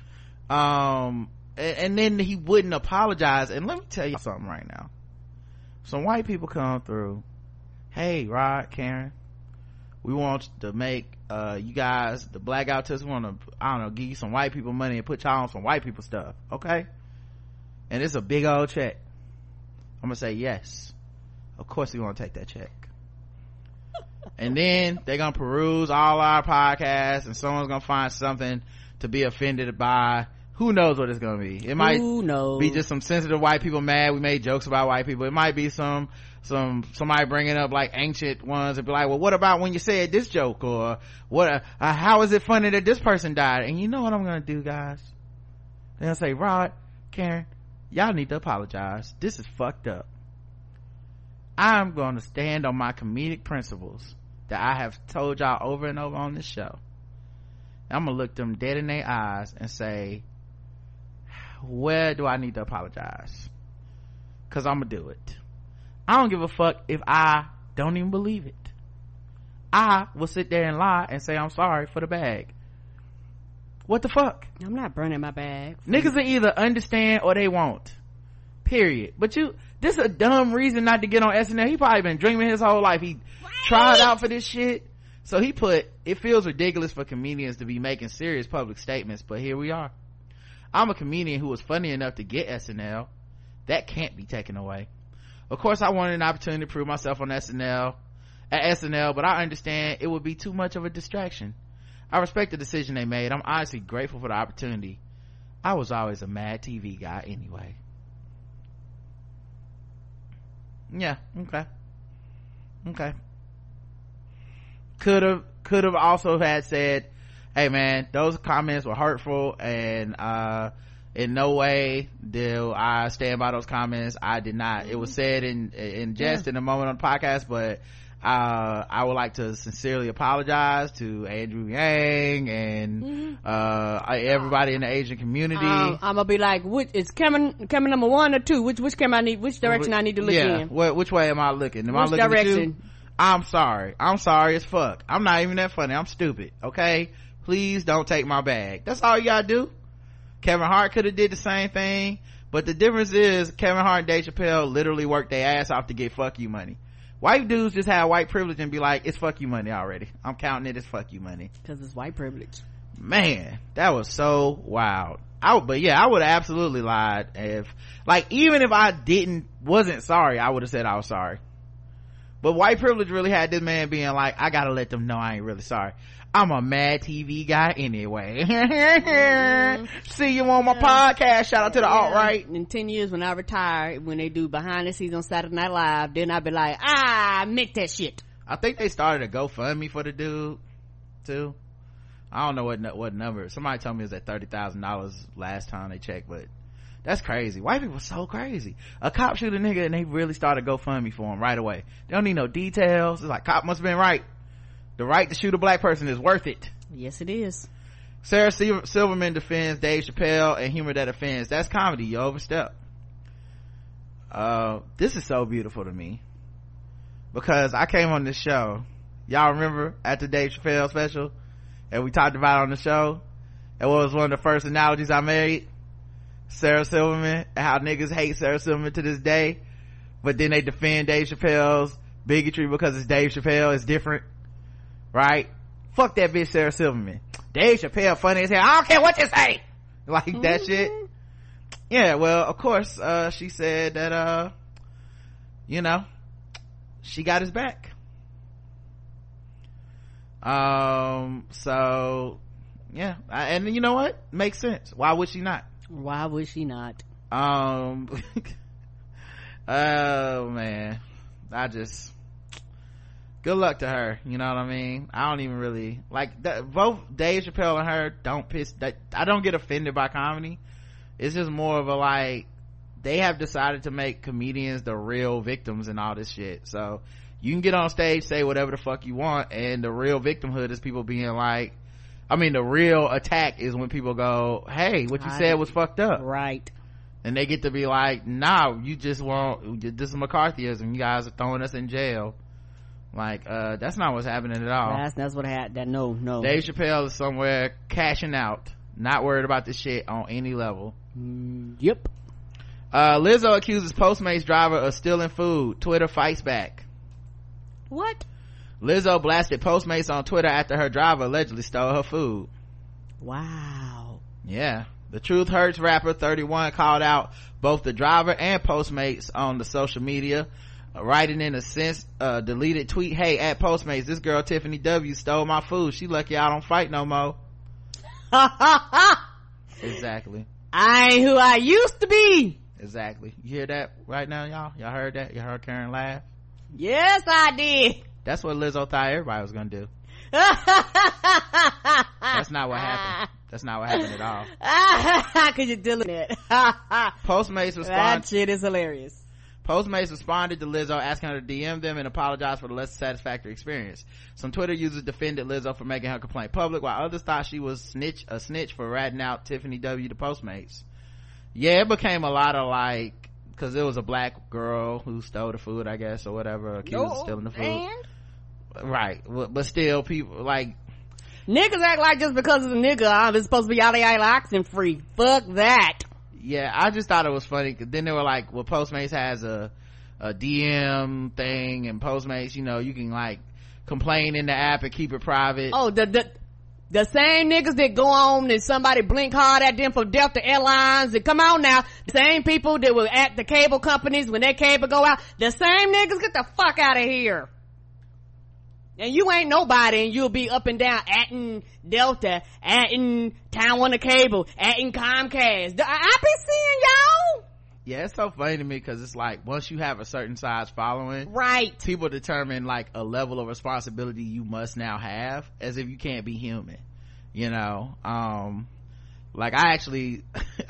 Speaker 2: And then he wouldn't apologize. And let me tell you something right now. Some white people come through. Hey, Rod, Karen, we want to make you guys, the black autists, want to, I don't know, give you some white people money and put y'all on some white people stuff, okay? And it's a big old check. I'm gonna say yes, of course we want to take that check. And then they're gonna peruse all our podcasts, and someone's gonna find something to be offended by. Who knows what it's gonna be? It might be just some sensitive white people mad we made jokes about white people. It might be somebody bringing up like ancient ones and be like, well, what about when you said this joke? Or what, how is it funny that this person died? And you know what I'm gonna do, guys? They're gonna say, Rod, Karen, y'all need to apologize. This is fucked up. I'm gonna stand on my comedic principles that I have told y'all over and over on this show. I'm gonna look them dead in their eyes and say, where do I need to apologize? Cause I'm gonna do it. I don't give a fuck if I don't even believe it. I will sit there and lie and say I'm sorry for the bag. What the fuck?
Speaker 3: I'm not burning my bag.
Speaker 2: Niggas will either understand or they won't. Period. But this is a dumb reason not to get on SNL. He probably been dreaming his whole life. He tried out for this shit. So he put, it feels ridiculous for comedians to be making serious public statements, but here we are. I'm a comedian who was funny enough to get SNL. That can't be taken away. Of course, I wanted an opportunity to prove myself on SNL, but I understand it would be too much of a distraction. I respect the decision they made. I'm honestly grateful for the opportunity. I was always a Mad TV guy anyway. Yeah, okay. could have also had said, hey man, those comments were hurtful, and in no way do I stand by those comments. I did not. It was said in jest in a moment on the podcast, but I would like to sincerely apologize to Andrew Yang and everybody in the Asian community.
Speaker 3: I'm gonna be like, is camera number 1 or 2? Which camera which direction I need to look in?
Speaker 2: Which way am I looking? Am I looking
Speaker 3: direction?
Speaker 2: at you? I'm sorry as fuck. I'm not even that funny. I'm stupid. Okay, please don't take my bag. That's all you gotta do. Kevin Hart could have did the same thing, but the difference is Kevin Hart and Dave Chappelle literally worked their ass off to get fuck you money. White dudes just have white privilege and be like, it's fuck you money already. I'm counting it as fuck you money.
Speaker 3: Because it's white privilege.
Speaker 2: Man, that was so wild. I would have absolutely lied even if I wasn't sorry, I would have said I was sorry. But white privilege really had this man being like, I gotta let them know I ain't really sorry. I'm a Mad TV guy anyway. See you on my podcast. Shout out to the alt-right.
Speaker 3: In 10 years when I retire, when they do behind the scenes on Saturday Night Live, then I'll be like, I admit that shit.
Speaker 2: I think they started a GoFundMe for the dude too. I don't know what number. Somebody told me it was at $30,000 last time they checked, but that's crazy. White people are so crazy. A cop shoot a nigga and they really started GoFundMe for him right away. They don't need no details. It's like, cop must have been right. The right to shoot a black person is worth it.
Speaker 3: Yes, it is.
Speaker 2: Sarah Silverman defends Dave Chappelle and humor that offends. That's comedy. You overstep. This is so beautiful to me because I came on this show. Y'all remember at the Dave Chappelle special, and we talked about it on the show, and what was one of the first analogies I made? Sarah Silverman, and how niggas hate Sarah Silverman to this day, but then they defend Dave Chappelle's bigotry because it's Dave Chappelle. It's different. Right? Fuck that bitch Sarah Silverman. Dave Chappelle funny as hell. I don't care what you say. Like that shit. Yeah, well, of course, she said that, she got his back. So, yeah. And you know what? Makes sense. Why would she not?
Speaker 3: Why would she not?
Speaker 2: Oh man. Good luck to her. You know what I mean? I don't even really like that. Both Dave Chappelle and her I don't get offended by comedy. It's just more of a like, they have decided to make comedians the real victims and all this shit. So you can get on stage, say whatever the fuck you want, and the real victimhood is people being like, the real attack is when people go, hey, what you said was fucked up.
Speaker 3: Right.
Speaker 2: And they get to be like, nah, you just this is McCarthyism. You guys are throwing us in jail. Like, that's not what's happening at all.
Speaker 3: That's what happened. No.
Speaker 2: Dave Chappelle is somewhere cashing out, not worried about this shit on any level.
Speaker 3: Yep.
Speaker 2: Lizzo accuses Postmates driver of stealing food. Twitter fights back.
Speaker 3: What?
Speaker 2: Lizzo blasted Postmates on Twitter after her driver allegedly stole her food.
Speaker 3: Wow.
Speaker 2: Yeah. The Truth Hurts rapper 31 called out both the driver and Postmates on the social media, writing in a since deleted tweet, hey, at Postmates, this girl Tiffany W stole my food. She lucky I don't fight no more. Exactly.
Speaker 3: I ain't who I used to be.
Speaker 2: Exactly. You hear that right now, y'all heard that? You heard Karen laugh?
Speaker 3: Yes, I did.
Speaker 2: That's what Lizzo thought everybody was gonna do. That's not what happened. That's not what happened at all.
Speaker 3: Cause you're dealing it.
Speaker 2: Postmates responded.
Speaker 3: That shit is hilarious.
Speaker 2: Postmates responded to Lizzo, asking her to DM them and apologize for the less satisfactory experience. Some Twitter users defended Lizzo for making her complaint public, while others thought she was a snitch for ratting out Tiffany W to Postmates. Yeah, it became a lot of like, cause it was a black girl who stole the food, I guess, or whatever, accused of stealing the food.
Speaker 3: And?
Speaker 2: Right. But still, people, like,
Speaker 3: niggas act like just because it's a nigga, it's supposed to be oxen free. Fuck that.
Speaker 2: Yeah, I just thought it was funny, cause then they were like, well, Postmates has a DM thing, and Postmates, you can like complain in the app and keep it private.
Speaker 3: Oh, the same niggas that go on and somebody blink hard at them for Delta Airlines, and come on now, the same people that were at the cable companies when their cable go out, the same niggas, get the fuck out of here. And you ain't nobody, and you'll be up and down atting Delta, atting Time Warner Cable, atting Comcast. I be seeing y'all.
Speaker 2: Yeah, it's so funny to me because it's like once you have a certain size following,
Speaker 3: right,
Speaker 2: people determine like a level of responsibility you must now have, as if you can't be human, you know. Like I actually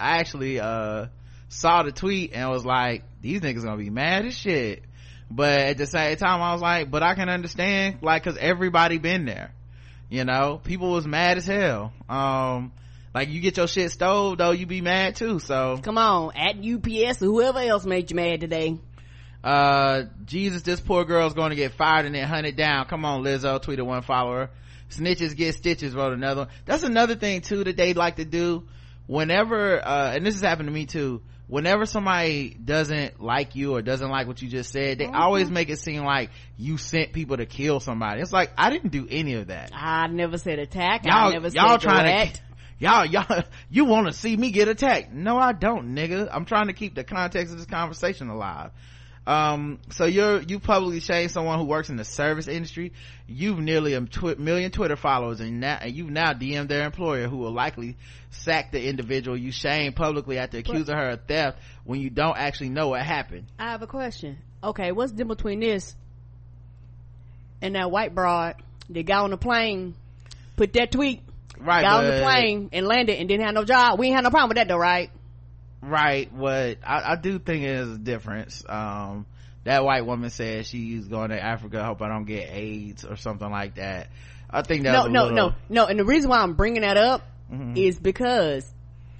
Speaker 2: saw the tweet and was like, these niggas gonna be mad as shit, but at the same time I was like, but I can understand, like, because everybody been there, you know. People was mad as hell. Like you get your shit stole though, you be mad too. So
Speaker 3: come on, at UPS or whoever else made you mad today.
Speaker 2: Jesus, this poor girl's going to get fired and then hunted down. Come on, Lizzo, tweeted one follower. Snitches get stitches, wrote another one. That's another thing too that they like to do whenever and this has happened to me too. Whenever somebody doesn't like you or doesn't like what you just said, they always make it seem like you sent people to kill somebody. It's like, I didn't do any of that.
Speaker 3: I never said attack.
Speaker 2: I
Speaker 3: never
Speaker 2: y'all
Speaker 3: said
Speaker 2: trying
Speaker 3: direct.
Speaker 2: to y'all you want to see me get attacked. No, I don't, nigga. I'm trying to keep the context of this conversation alive. So you publicly shame someone who works in the service industry. You've nearly a million Twitter followers, and you've now DM'd their employer, who will likely sack the individual you shame publicly after accusing her of theft when you don't actually know what happened.
Speaker 3: I have a question. Okay, what's the difference between this and that white broad that got on the plane, put that tweet,
Speaker 2: right,
Speaker 3: got on the plane and landed and didn't have no job? We ain't had no problem with that though, right?
Speaker 2: Right. What I do think is a difference. That white woman said she's going to Africa, hope I don't get AIDS or something like that. I think that
Speaker 3: no. And the reason why I'm bringing that up is because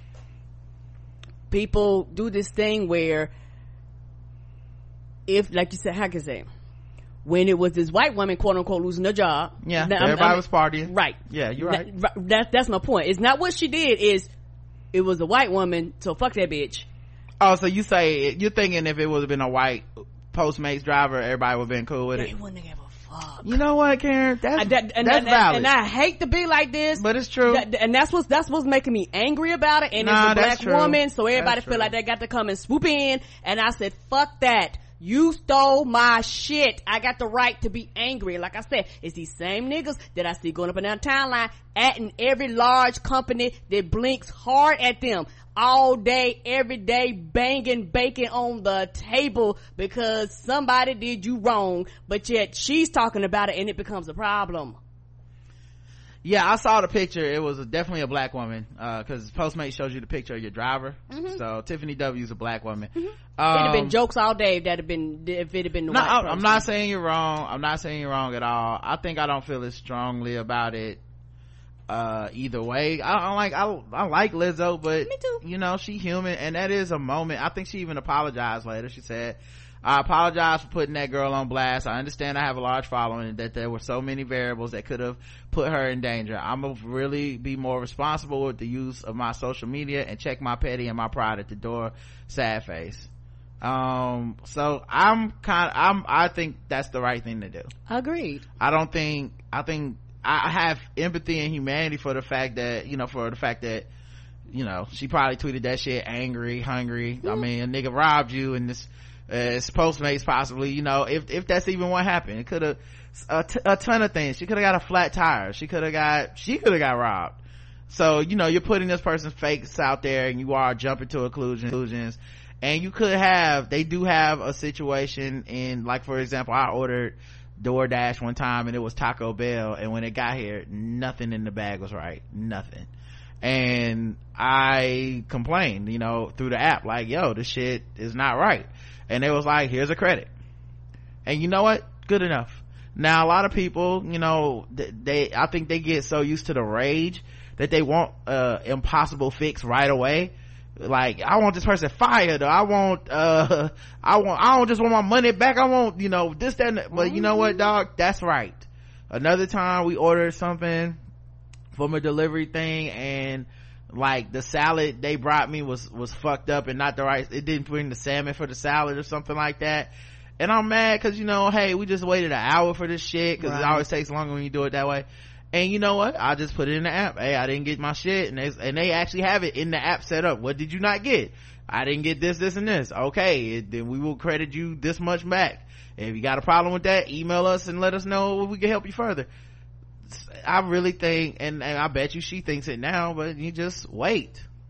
Speaker 3: people do this thing where, if, like you said, how can I say, when it was this white woman, quote unquote, losing her job,
Speaker 2: everybody was partying,
Speaker 3: right?
Speaker 2: Yeah, you're right.
Speaker 3: That's my point. It's not what she did, is it was a white woman, so fuck that bitch.
Speaker 2: Oh, so you're thinking if it would have been a white Postmates driver, everybody would have been cool with it?
Speaker 3: They wouldn't have gave a fuck.
Speaker 2: You know what, Karen? That's valid.
Speaker 3: And I hate to be like this,
Speaker 2: but it's true.
Speaker 3: And that's what's making me angry about it. And it's a black woman, so everybody feel like they got to come and swoop in. And I said, fuck that. You stole my shit. I got the right to be angry. Like I said, it's these same niggas that I see going up and down the timeline atting every large company that blinks hard at them all day, every day, banging bacon on the table because somebody did you wrong, but yet she's talking about it and it becomes a problem.
Speaker 2: Yeah, I saw the picture. It was definitely a black woman, because Postmates shows you the picture of your driver. So Tiffany W is a black woman.
Speaker 3: It'd have been jokes all day if it had been the white person.
Speaker 2: I'm not saying you're wrong. I'm not saying you're wrong at all. I think I don't feel as strongly about it either way. I like Lizzo, but
Speaker 3: me too.
Speaker 2: You know, she human, and that is a moment. I think she even apologized later. She said, I apologize for putting that girl on blast. I understand I have a large following and that there were so many variables that could have put her in danger. I'm gonna really be more responsible with the use of my social media and check my petty and my pride at the door. Sad face. So I think that's the right thing to do.
Speaker 3: Agreed.
Speaker 2: I think I have empathy and humanity for the fact that, she probably tweeted that shit angry, hungry. I mean, a nigga robbed you and this, it's Postmates possibly, if that's even what happened. It could have a ton of things. She could have got a flat tire. She could have got robbed. So, you're putting this person's fakes out there and you are jumping to conclusions. And they do have a situation in, like, for example, I ordered DoorDash one time and it was Taco Bell, and when it got here, nothing in the bag was right. Nothing. And I complained, through the app, like, yo, this shit is not right. And they was like, here's a credit. And you know what? Good enough. Now, a lot of people, I think they get so used to the rage that they want impossible fix right away. Like, I want this person fired, or I don't just want my money back. I want, this, that, and that. But you know what, dog? That's right. Another time we ordered something from a delivery thing, and like the salad they brought me was fucked up and not the right, it didn't bring the salmon for the salad or something like that. And I'm mad because, hey, we just waited an hour for this shit, because it always takes longer when you do it that way. And you know what? I just put it in the app. Hey, I didn't get my shit. And they actually have it in the app set up. What did you not get? I didn't get this, this, and this. Okay, then we will credit you this much back. If you got a problem with that, email us and let us know if we can help you further. I really think, and I bet you she thinks it now, but you just wait.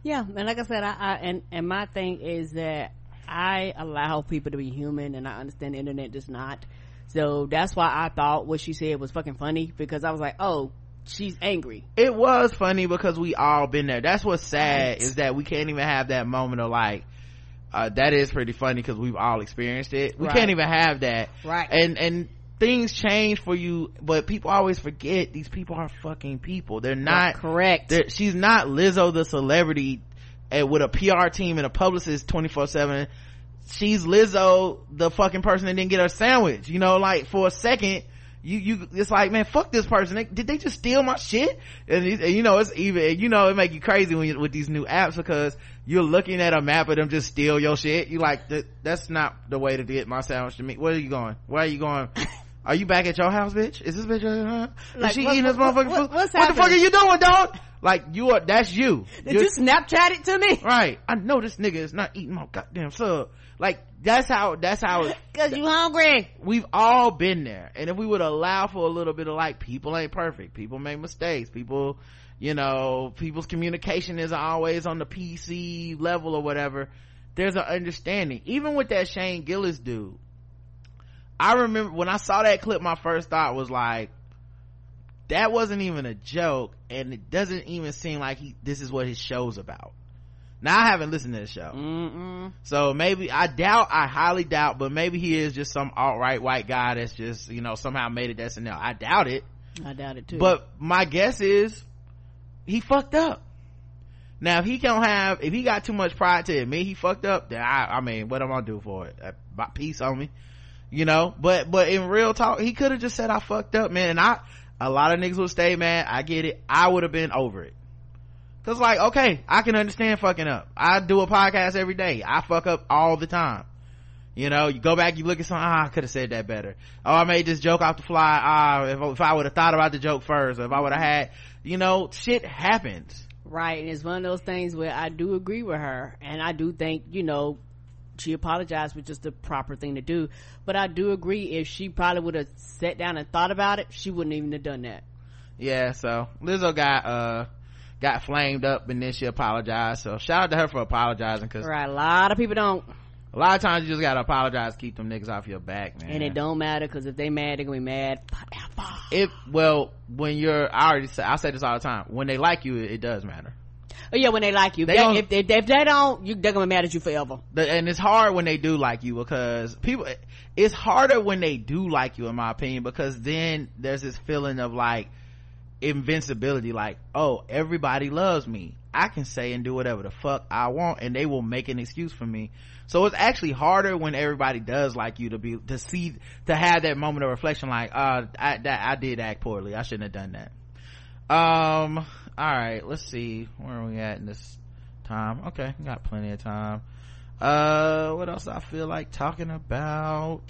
Speaker 3: Yeah, and like I said, and my thing is that I allow people to be human, and I understand the internet does not. So that's why I thought what she said was fucking funny, because I was like, oh, she's angry.
Speaker 2: It was funny because we all been there. That's what's sad, right, is that we can't even have that moment of like, that is pretty funny because we've all experienced it. We can't even have that.
Speaker 3: Right.
Speaker 2: And things change for you, but people always forget these people are fucking people. They're not
Speaker 3: correct.
Speaker 2: She's not Lizzo the celebrity with a PR team and a publicist 24/7. She's Lizzo the fucking person that didn't get her sandwich, you know, like for a second you it's like, man, fuck this person, did they just steal my shit? And you know, it's even, you know, it make you crazy when with these new apps, because you're looking at a map of them just steal your shit. You like, that's not the way to get my sandwich to me. Where are you going? Are you back at your house, bitch? Is this bitch is she eating this motherfucking food? What the fuck are you doing, dog? Like, that's you.
Speaker 3: Did you Snapchat it to me?
Speaker 2: Right. I know this nigga is not eating my goddamn sub. Like, that's how
Speaker 3: cause you hungry.
Speaker 2: We've all been there. And if we would allow for a little bit of like, people ain't perfect, people make mistakes, people, you know, people's communication isn't always on the PC level or whatever, there's an understanding. Even with that Shane Gillis dude, I remember when I saw that clip, my first thought was like, that wasn't even a joke, and it doesn't even seem like this is what his show's about. Now, I haven't listened to the show. So maybe, I highly doubt, but maybe he is just some alt-right white guy that's just, you know, somehow made it to SNL. I doubt it
Speaker 3: too.
Speaker 2: But my guess is he fucked up. Now, if he got too much pride to admit he fucked up, then I mean, what am I gonna do for it? Peace on me, you know. But in real talk, he could have just said, I fucked up, man. And a lot of niggas would stay mad. I get it. I would have been over it. Cause like, okay, I can understand fucking up. I do a podcast every day. I fuck up all the time. You know, you go back, you look at something, I could have said that better. Oh, I made this joke off the fly. If I would have thought about the joke first, or if I would have had, you know, shit happens.
Speaker 3: Right. And it's one of those things where I do agree with her. And I do think, you know, she apologized, which is the proper thing to do. But I do agree, if she probably would have sat down and thought about it, she wouldn't even have done that.
Speaker 2: Yeah, so Lizzo got flamed up and then she apologized. So shout out to her for apologizing, cause
Speaker 3: right, a lot of people don't.
Speaker 2: A lot of times you just gotta apologize, keep them niggas off your back, man.
Speaker 3: And it don't matter, cause if they mad, they're gonna be mad forever.
Speaker 2: I say this all the time, when they like you, it does matter.
Speaker 3: Oh yeah, when they like you. If they don't, they're gonna be mad at you forever.
Speaker 2: And it's hard when they do like you, because it's harder when they do like you, in my opinion, because then there's this feeling of like invincibility, like, oh, everybody loves me, I can say and do whatever the fuck I want and they will make an excuse for me. So it's actually harder when everybody does like you to have that moment of reflection, like, I did act poorly, I shouldn't have done that. All right, let's see, where are we at in this time? Okay, we got plenty of time. What else I feel like talking about?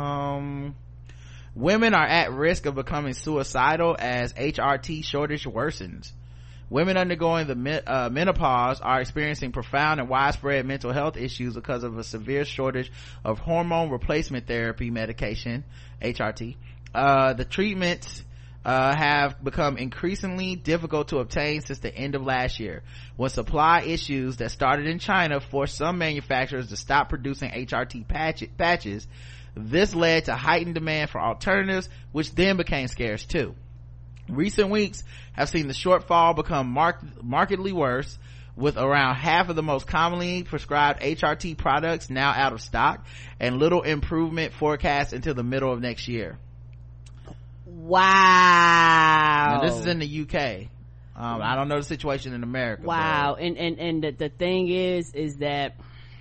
Speaker 2: Women are at risk of becoming suicidal as HRT shortage worsens. Women undergoing the menopause are experiencing profound and widespread mental health issues because of a severe shortage of hormone replacement therapy medication, HRT. The treatments have become increasingly difficult to obtain since the end of last year, when supply issues that started in China forced some manufacturers to stop producing HRT patches. This led to heightened demand for alternatives, which then became scarce too. Recent weeks have seen the shortfall become markedly worse, with around half of the most commonly prescribed HRT products now out of stock, and little improvement forecast until the middle of next year.
Speaker 3: Wow.
Speaker 2: Now, this is in the UK. I don't know the situation in America.
Speaker 3: Wow. And the thing is that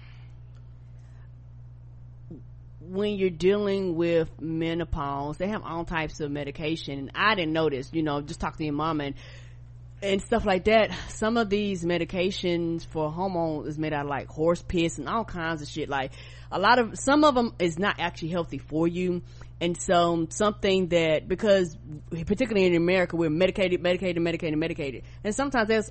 Speaker 3: when you're dealing with menopause, they have all types of medication. And I didn't know this, you know, just talk to your mom and stuff like that. Some of these medications for hormones is made out of like horse piss and all kinds of shit. Like some of them is not actually healthy for you. And so something that, because particularly in America, we're medicated. And sometimes there's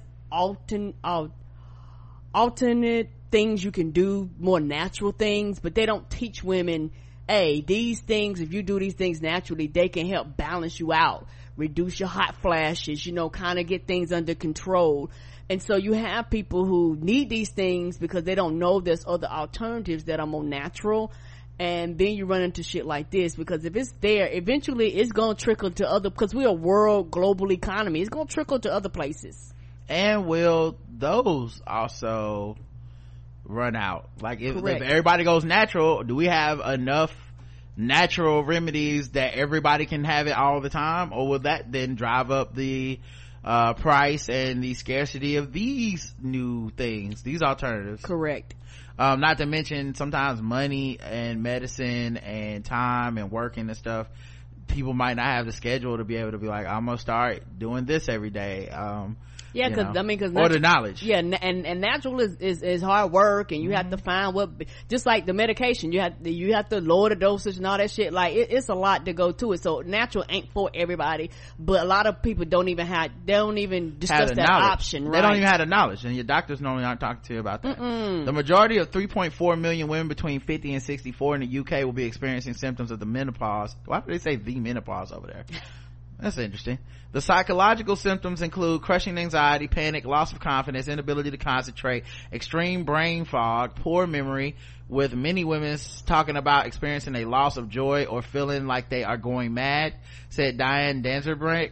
Speaker 3: alternate things you can do, more natural things, but they don't teach women, hey, these things, if you do these things naturally, they can help balance you out reduce your hot flashes, kind of get things under control. And so you have people who need these things because they don't know there's other alternatives that are more natural. And then you run into shit like this, because if it's there, eventually it's gonna trickle to other, because we're a world global economy, it's gonna trickle to other places.
Speaker 2: And will those also run out? Like if
Speaker 3: Correct.
Speaker 2: everybody goes natural, do we have enough natural remedies that everybody can have it all the time, or will that then drive up the price and the scarcity of these new things, these alternatives?
Speaker 3: Correct.
Speaker 2: Not to mention sometimes money and medicine and time and working and stuff, people might not have the schedule to be able to be like, I'm gonna start doing this every day.
Speaker 3: Yeah, because
Speaker 2: or the knowledge.
Speaker 3: Yeah, and natural is hard work, and you have to find what, just like the medication, you have to lower the dosage and all that shit. Like it's a lot to go to it. So natural ain't for everybody, but a lot of people don't even discuss that option. Right?
Speaker 2: They don't even have the knowledge, and your doctors normally aren't talking to you about that. The majority of 3.4 million women between 50 and 64 in the UK will be experiencing symptoms of the menopause. Why do they say the menopause over there? That's interesting. The psychological symptoms include crushing anxiety, panic, loss of confidence, inability to concentrate, extreme brain fog, poor memory, with many women talking about experiencing a loss of joy or feeling like they are going mad, said Diane Danzebrink.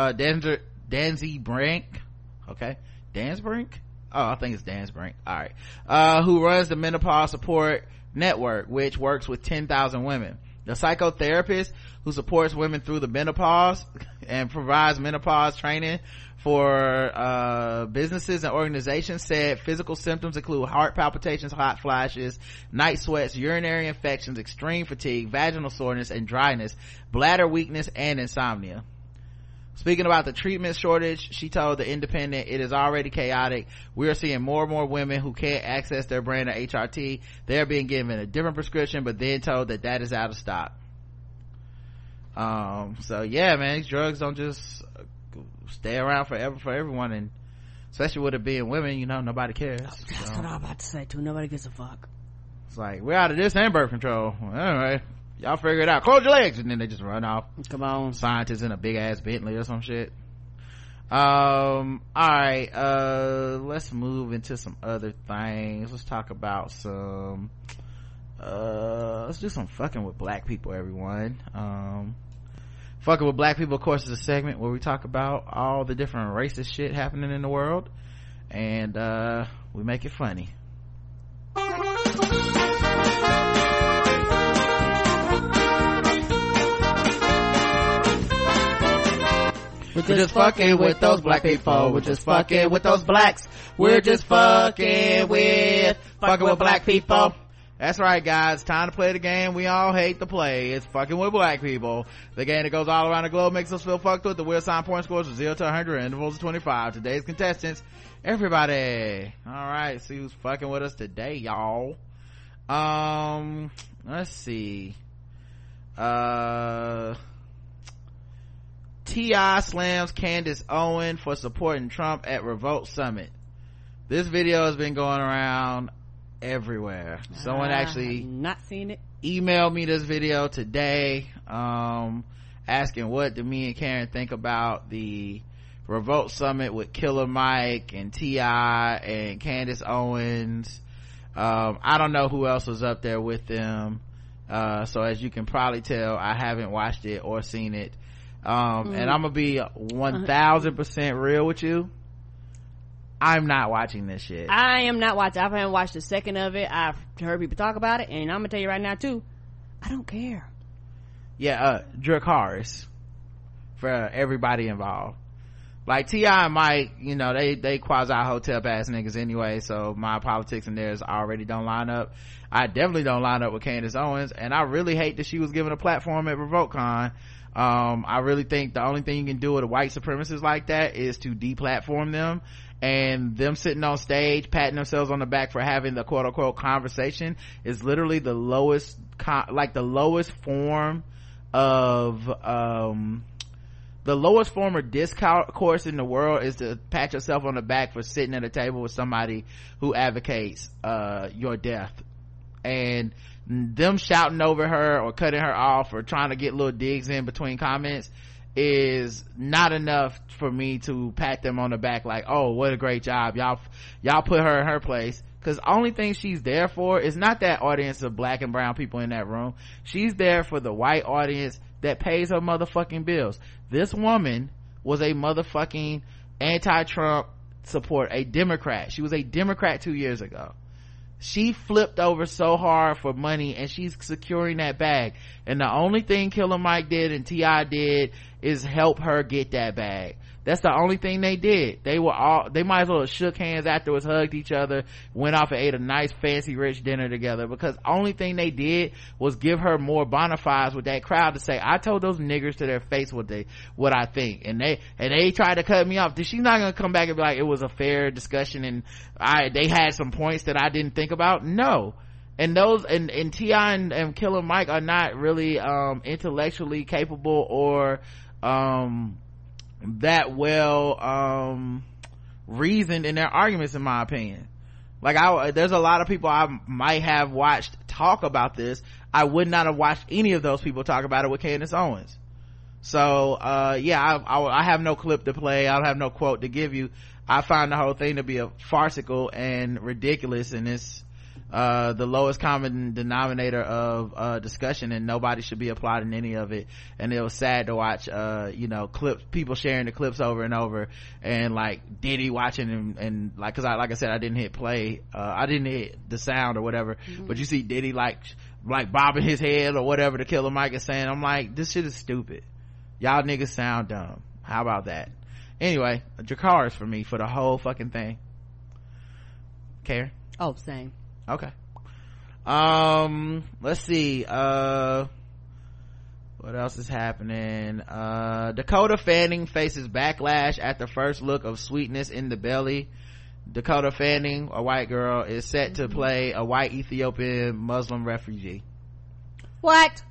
Speaker 2: Okay. Dansbrink? Oh, I think it's Dansbrink. Alright. Who runs the Menopause Support Network, which works with 10,000 women. The psychotherapist who supports women through the menopause and provides menopause training for businesses and organizations said physical symptoms include heart palpitations, hot flashes, night sweats, urinary infections, extreme fatigue, vaginal soreness and dryness, bladder weakness, and insomnia. Speaking about the treatment shortage, she told The Independent, it is already chaotic. We are seeing more and more women who can't access their brand of HRT. They're being given a different prescription, but then told that is out of stock. So yeah, man, these drugs don't just stay around forever for everyone, and especially with it being women, nobody cares.
Speaker 3: That's what I'm about to say too. Nobody gives a fuck.
Speaker 2: It's like, we're out of this and birth control. Anyway, y'all figure it out, close your legs, and then they just run off.
Speaker 3: Come on,
Speaker 2: scientists in a big ass Bentley or some shit. All right, let's move into some other things. Let's talk about some let's do some fucking with black people, everyone. Fucking with black people, of course, is a segment where we talk about all the different racist shit happening in the world, and we make it funny. We're just fucking with those black people. We're just fucking with those blacks. We're just fucking with black people. That's right, guys. Time to play the game we all hate to play. It's fucking with black people. The game that goes all around the globe, makes us feel fucked with. The weird sign point scores from 0 to 100, intervals of 25. Today's contestants, everybody. All right, see who's fucking with us today, y'all. Let's see. T.I. slams Candace Owen for supporting Trump at Revolt Summit. This video has been going around everywhere. Someone actually
Speaker 3: not seen it,
Speaker 2: emailed me this video today, asking what do me and Karen think about the Revolt Summit with Killer Mike and T.I. and Candace Owens. I don't know who else was up there with them, so as you can probably tell, I haven't watched it or seen it. And I'm gonna be 1000% real with you. I'm not watching this shit.
Speaker 3: I am not watching. I haven't watched a second of it. I've heard people talk about it, and I'm gonna tell you right now too, I don't care.
Speaker 2: Yeah, Dracarys for everybody involved. Like T.I. and Mike, they quasi hotel pass niggas anyway, so my politics and theirs already don't line up. I definitely don't line up with Candace Owens, and I really hate that she was given a platform at RevoltCon. I really think the only thing you can do with a white supremacist like that is to deplatform them, and them sitting on stage patting themselves on the back for having the quote-unquote conversation is literally the lowest form of the lowest form of discourse in the world is to pat yourself on the back for sitting at a table with somebody who advocates your death. And them shouting over her or cutting her off or trying to get little digs in between comments is not enough for me to pat them on the back like, oh, what a great job, y'all put her in her place. Because only thing she's there for is not that audience of black and brown people in that room. She's there for the white audience that pays her motherfucking bills. This woman was a motherfucking anti-Trump support, a Democrat. She was a Democrat 2 years ago. She flipped over so hard for money, and she's securing that bag. And the only thing Killer Mike did and T.I. did is help her get that bag. That's the only thing they did. They might as well have shook hands afterwards, hugged each other, went off and ate a nice fancy rich dinner together, because only thing they did was give her more bona fides with that crowd to say, I told those niggers to their face what I think, and they tried to cut me off. She's not gonna come back and be like, it was a fair discussion and they had some points that I didn't think about. No. And those and T.I. and Killer Mike are not really intellectually capable or that well reasoned in their arguments, in my opinion. Like, there's a lot of people I might have watched talk about this. I would not have watched any of those people talk about it with Candace Owens. So I have no clip to play. I don't have no quote to give you. I find the whole thing to be a farcical and ridiculous, and it's the lowest common denominator of discussion, and nobody should be applauding any of it. And it was sad to watch clips, people sharing the clips over and over, and like Diddy watching and like, cause like I said, I didn't hit play, I didn't hit the sound or whatever, but you see Diddy like bobbing his head or whatever to Killer Mike is saying. I'm like, this shit is stupid. Y'all niggas sound dumb. How about that? Anyway, Dracarys for me for the whole fucking thing. Karen?
Speaker 3: Oh, same.
Speaker 2: Okay. Let's see, what else is happening? Dakota Fanning faces backlash at the first look of Sweetness in the Belly. Dakota Fanning, a white girl, is set to play a white Ethiopian Muslim refugee.
Speaker 3: What?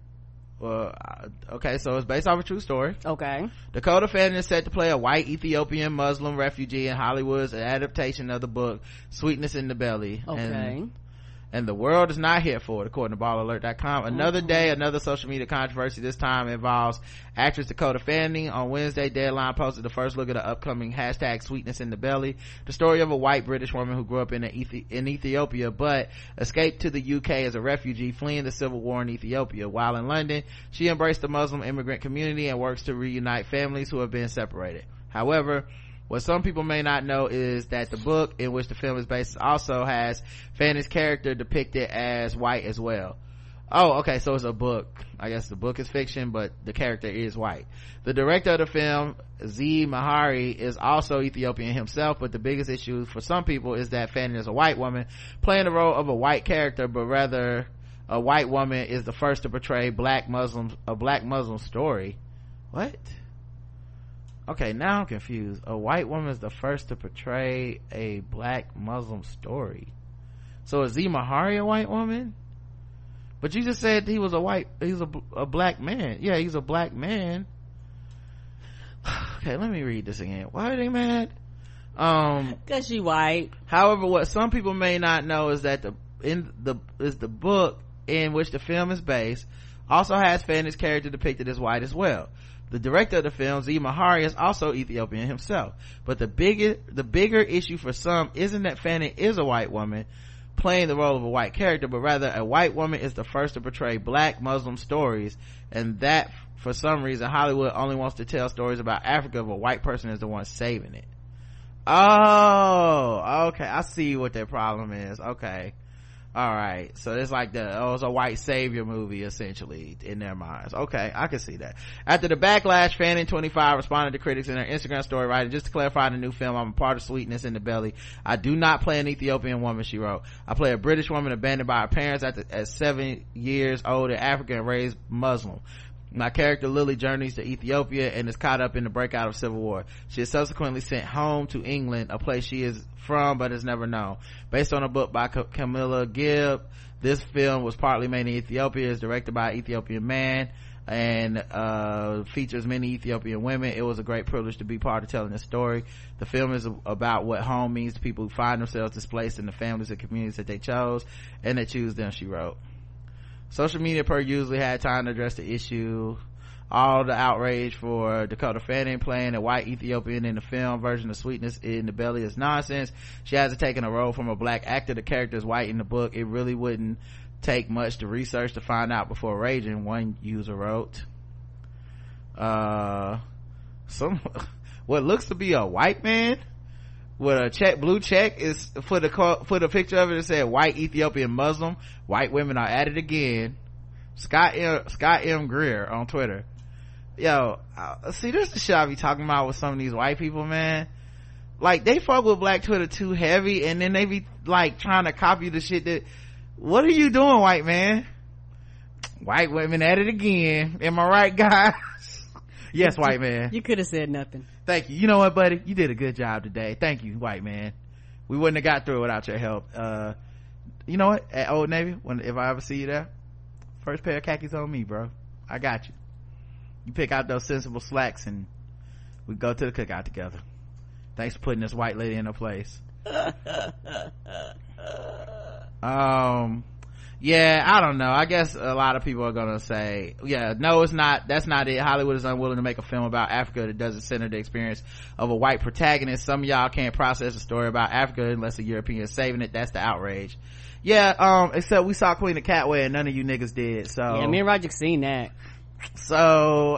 Speaker 2: Okay, so it's based off a true story.
Speaker 3: Okay.
Speaker 2: Dakota Fanning is set to play a white Ethiopian Muslim refugee in Hollywood's adaptation of the book Sweetness in the Belly.
Speaker 3: Okay.
Speaker 2: And the world is not here for it, according to ballalert.com. Another day, another social media controversy. This time involves actress Dakota Fanning. On Wednesday, Deadline posted the first look at the upcoming hashtag Sweetness in the Belly, the story of a white British woman who grew up in Ethiopia but escaped to the UK as a refugee fleeing the civil war in Ethiopia. While in London, she embraced the Muslim immigrant community and works to reunite families who have been separated. However, what some people may not know is that the book in which the film is based also has Fanning's character depicted as white as well. Oh, okay, so it's a book. I guess the book is fiction, but the character is white. The director of the film, Z Mahari, is also Ethiopian himself, but the biggest issue for some people is that Fanning is a white woman playing the role of a white character, but rather a white woman is the first to portray a black Muslim story. What? Okay, now I'm confused. A white woman is the first to portray a black Muslim story. So is Z Mahari a white woman? But you just said he's a black man. Yeah, he's a black man. Okay, let me read this again. Why are they mad?
Speaker 3: Cause she white.
Speaker 2: However, what some people may not know is that the book in which the film is based also has Fanning's character depicted as white as well. The director of the film, Z Mahari, is also Ethiopian himself. But the bigger issue for some isn't that Fanning is a white woman playing the role of a white character, but rather a white woman is the first to portray black Muslim stories, and that for some reason Hollywood only wants to tell stories about Africa if a white person is the one saving it. Oh, okay, I see what their problem is. Okay, all right, so it's like it's a white savior movie essentially in their minds. Okay, I can see that. After the backlash, Fanning 25 responded to critics in her Instagram story, writing, just to clarify the new film, I'm a part of Sweetness in the Belly. I do not play an Ethiopian woman, she wrote. I play a British woman abandoned by her parents at 7 years old in Africa and raised Muslim. My character Lily journeys to Ethiopia and is caught up in the breakout of civil war. She is subsequently sent home to England, a place she is from but is never known. Based on a book by Camilla Gibb, this film was partly made in Ethiopia, is directed by an Ethiopian man, and features many Ethiopian women. It was a great privilege to be part of telling this story. The film is about what home means to people who find themselves displaced in the families and communities that they chose and that choose them, she wrote. Social media per usually had time to address the issue. all the outrage for Dakota Fanning playing a white Ethiopian in the film version of Sweetness in the Belly is nonsense. She hasn't taken a role from a black actor. The character is white in the book. It really wouldn't take much to research to find out before raging, one user wrote. Some what looks to be a white man with a blue check is for the picture of it. It said white Ethiopian Muslim. White women are at it again. Scott M. Greer on Twitter. Yo, see, this is the shit I be talking about with some of these white people, man. Like, they fuck with Black Twitter too heavy, and then they be like trying to copy the shit that, what are you doing, white man? White women at it again. Am I right, guys? Yes, white man.
Speaker 3: You could have said nothing.
Speaker 2: Thank you. You know what, buddy? You did a good job today. Thank you, white man. We wouldn't have got through it without your help. You know what? At Old Navy, if I ever see you there, first pair of khakis on me, bro. I got you. You pick out those sensible slacks and we go to the cookout together. Thanks for putting this white lady in her place. Yeah, I don't know. I guess a lot of people are gonna say, yeah, no, it's not. That's not it. Hollywood is unwilling to make a film about Africa that doesn't center the experience of a white protagonist. Some of y'all can't process a story about Africa unless a European is saving it. That's the outrage. Yeah, except we saw Queen of Catway and none of you niggas did. So
Speaker 3: yeah, me and Roger seen that.
Speaker 2: So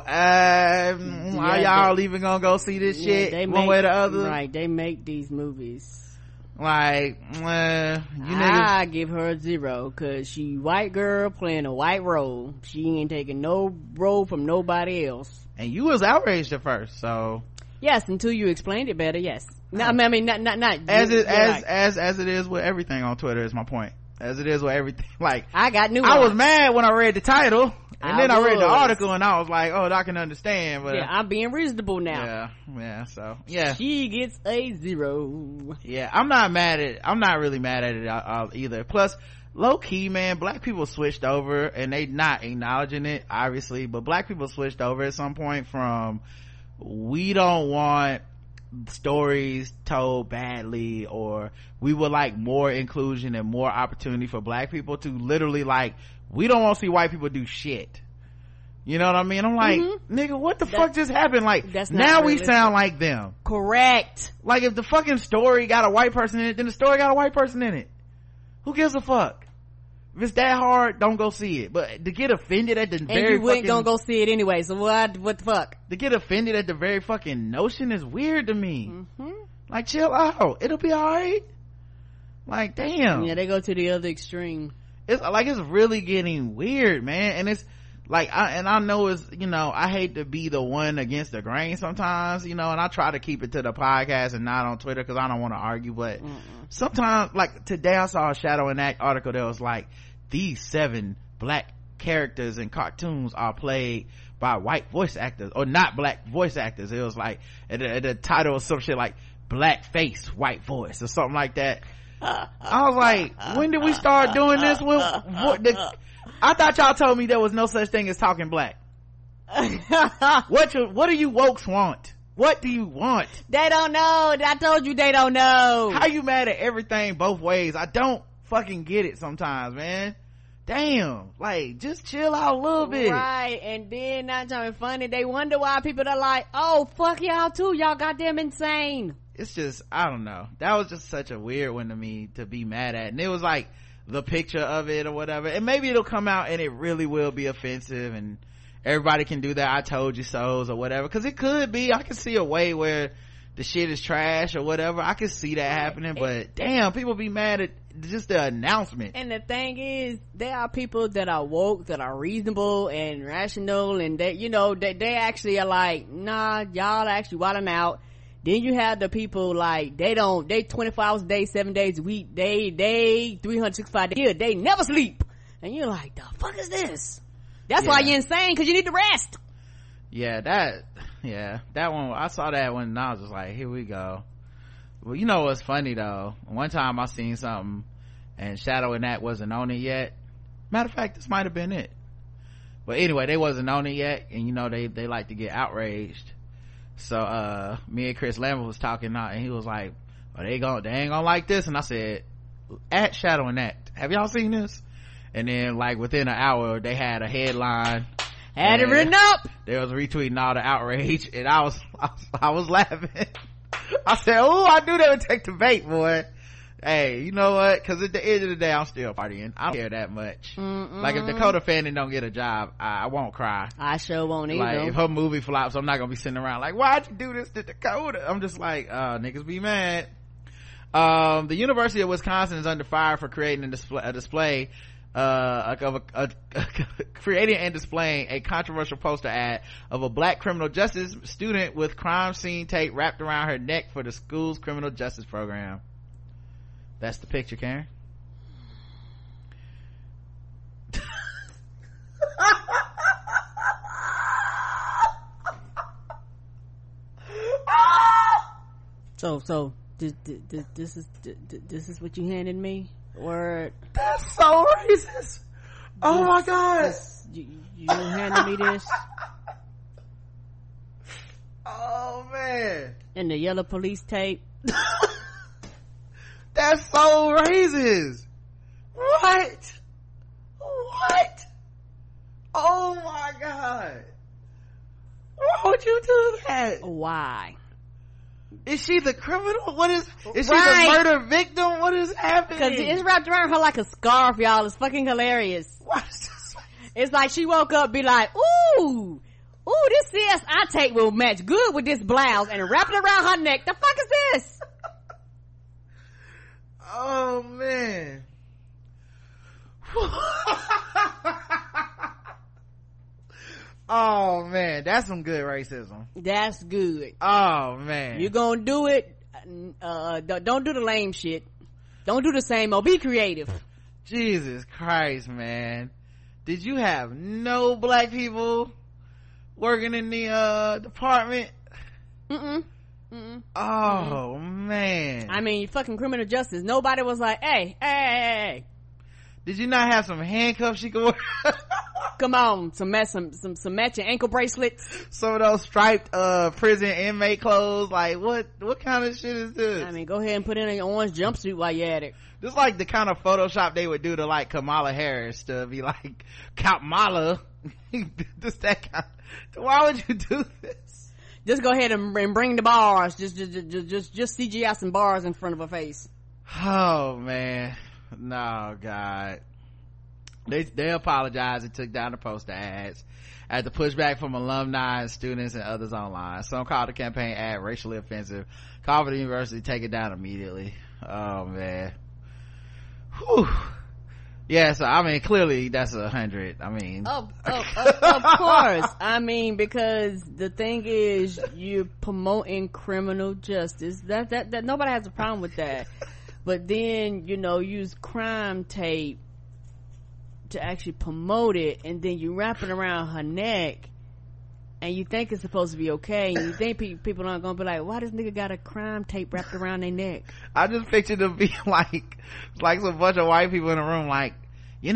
Speaker 2: are y'all even gonna go see this shit one way or the other?
Speaker 3: Right, they make these movies.
Speaker 2: Like, you niggas,
Speaker 3: I give her a 0 because she white girl playing a white role. She ain't taking no role from nobody else.
Speaker 2: And you was outraged at first, so
Speaker 3: yes, until you explained it better. Yes, no, I mean not
Speaker 2: as it is with everything on Twitter is my point. As it is with everything, like
Speaker 3: I got new.
Speaker 2: I was mad when I read the title. And then I read the article and I was like, oh, I can understand, but
Speaker 3: yeah, I'm being reasonable now.
Speaker 2: Yeah, so yeah,
Speaker 3: she gets a 0.
Speaker 2: Yeah, I'm not really mad at it either. Plus, low key, man, black people switched over and they not acknowledging it, obviously, but black people switched over at some point from, we don't want stories told badly, or we would like more inclusion and more opportunity for black people, to literally like, we don't want to see white people do shit. You know what I mean? I'm like, nigga, what the fuck just happened? Like, now we sound like them.
Speaker 3: Correct.
Speaker 2: Like, if the fucking story got a white person in it, then the story got a white person in it. Who gives a fuck? If it's that hard, don't go see it. But to get offended at the very fucking... And you ain't
Speaker 3: gonna go see it anyway, so what the fuck?
Speaker 2: To get offended at the very fucking notion is weird to me. Like, chill out. It'll be alright. Like, damn.
Speaker 3: Yeah, they go to the other extreme.
Speaker 2: It's like, it's really getting weird, man. And it's like, I know it's, you know, I hate to be the one against the grain sometimes, you know, and I try to keep it to the podcast and not on Twitter because I don't want to argue, but sometimes, like today I saw a Shadow and Act article that was like, these 7 black characters in cartoons are played by white voice actors, or not black voice actors. It was like, the title was some shit like black face white voice or something like that. I was like, when did we start doing this? I thought y'all told me there was no such thing as talking black. What do you wokes want? What do you want?
Speaker 3: They don't know. I told you they don't know.
Speaker 2: How you mad at everything both ways? I don't fucking get it sometimes, man. Damn, like, just chill out a little bit.
Speaker 3: Right, and then not trying to be funny, they wonder why people are like, oh, fuck y'all too, y'all goddamn insane.
Speaker 2: It's just, I don't know, that was just such a weird one to me to be mad at. And it was like the picture of it or whatever, and maybe it'll come out and it really will be offensive and everybody can do that I told you so's or whatever, because it could be. I can see a way where the shit is trash or whatever. I can see that happening, but damn, people be mad at just the announcement.
Speaker 3: And the thing is, there are people that are woke, that are reasonable and rational, and that, you know, they actually are like, nah, y'all actually wilding out. Then you have the people like, they 24 hours a day, 7 days a week, they 365 days a year, they never sleep. And you're like, the fuck is this? That's why you're insane, because you need to rest.
Speaker 2: That one, I saw that one and I was just like, here we go. Well, you know what's funny though? One time I seen something and Shadow and that wasn't on it yet. Matter of fact, this might have been it. But anyway, they wasn't on it yet, and you know, they like to get outraged. So me and Chris Lambert was talking out, and he was like, oh, they ain't gonna like this. And I said, at Shadow and Act, have y'all seen this? And then like within an hour they had a headline,
Speaker 3: Had it written up.
Speaker 2: They was retweeting all the outrage, and I was laughing. I said, "Oh, I knew they would take the bait, boy." Hey, you know what? Because at the end of the day, I'm still partying. I don't care that much. Like, if Dakota Fanning don't get a job, I won't cry.
Speaker 3: I sure won't either.
Speaker 2: Like, if her movie flops, I'm not gonna be sitting around like, "Why'd you do this to Dakota?" I'm just like, niggas be mad. The University of Wisconsin is under fire for creating a display creating and displaying a controversial poster ad of a black criminal justice student with crime scene tape wrapped around her neck for the school's criminal justice program. That's the picture, Karen.
Speaker 3: So this is what you handed me. Word.
Speaker 2: That's so racist. Oh my god.
Speaker 3: You handed me this.
Speaker 2: Oh man.
Speaker 3: And the yellow police tape.
Speaker 2: That's so racist. What? Oh my god. Why would you do that?
Speaker 3: Why?
Speaker 2: Is she the criminal? Is she the
Speaker 3: Right.
Speaker 2: murder victim? What is happening?
Speaker 3: Cause it's wrapped around her like a scarf, y'all. It's fucking hilarious.
Speaker 2: What is this?
Speaker 3: It's like she woke up, be like, ooh, this CSI tape will match good with this blouse, and wrap it around her neck. The fuck is this?
Speaker 2: Oh man. Oh man, that's some good racism.
Speaker 3: That's good.
Speaker 2: Oh man.
Speaker 3: You gonna do it, don't do the lame shit. Don't do the same old. Be creative.
Speaker 2: Jesus Christ, man. Did you have no black people working in the department? Oh man.
Speaker 3: I mean, fucking criminal justice. Nobody was like, hey.
Speaker 2: Did you not have some handcuffs she could wear?
Speaker 3: Come on, some matching ankle bracelets.
Speaker 2: Some of those striped prison inmate clothes. Like, what kind of shit is this?
Speaker 3: I mean, go ahead and put in an orange jumpsuit while you're at it.
Speaker 2: This is like the kind of Photoshop they would do to like Kamala Harris, to be like, Count Mala. Just that kind of, why would you do this?
Speaker 3: Just go ahead and bring the bars. Just CGI some bars in front of her face.
Speaker 2: Oh man. No, God. They apologized and took down the poster ads after pushback from alumni and students and others online. Some called the campaign ad racially offensive, called for the university to take it down immediately. Oh man. Whew. Yeah, so I mean, clearly that's 100. I mean,
Speaker 3: of course. I mean, because the thing is, you're promoting criminal justice. That nobody has a problem with that. But then, use crime tape to actually promote it, and then you wrap it around her neck, and you think it's supposed to be okay, and you think people aren't gonna be like, why this nigga got a crime tape wrapped around their neck?
Speaker 2: I just pictured them being like some bunch of white people in a room, like, we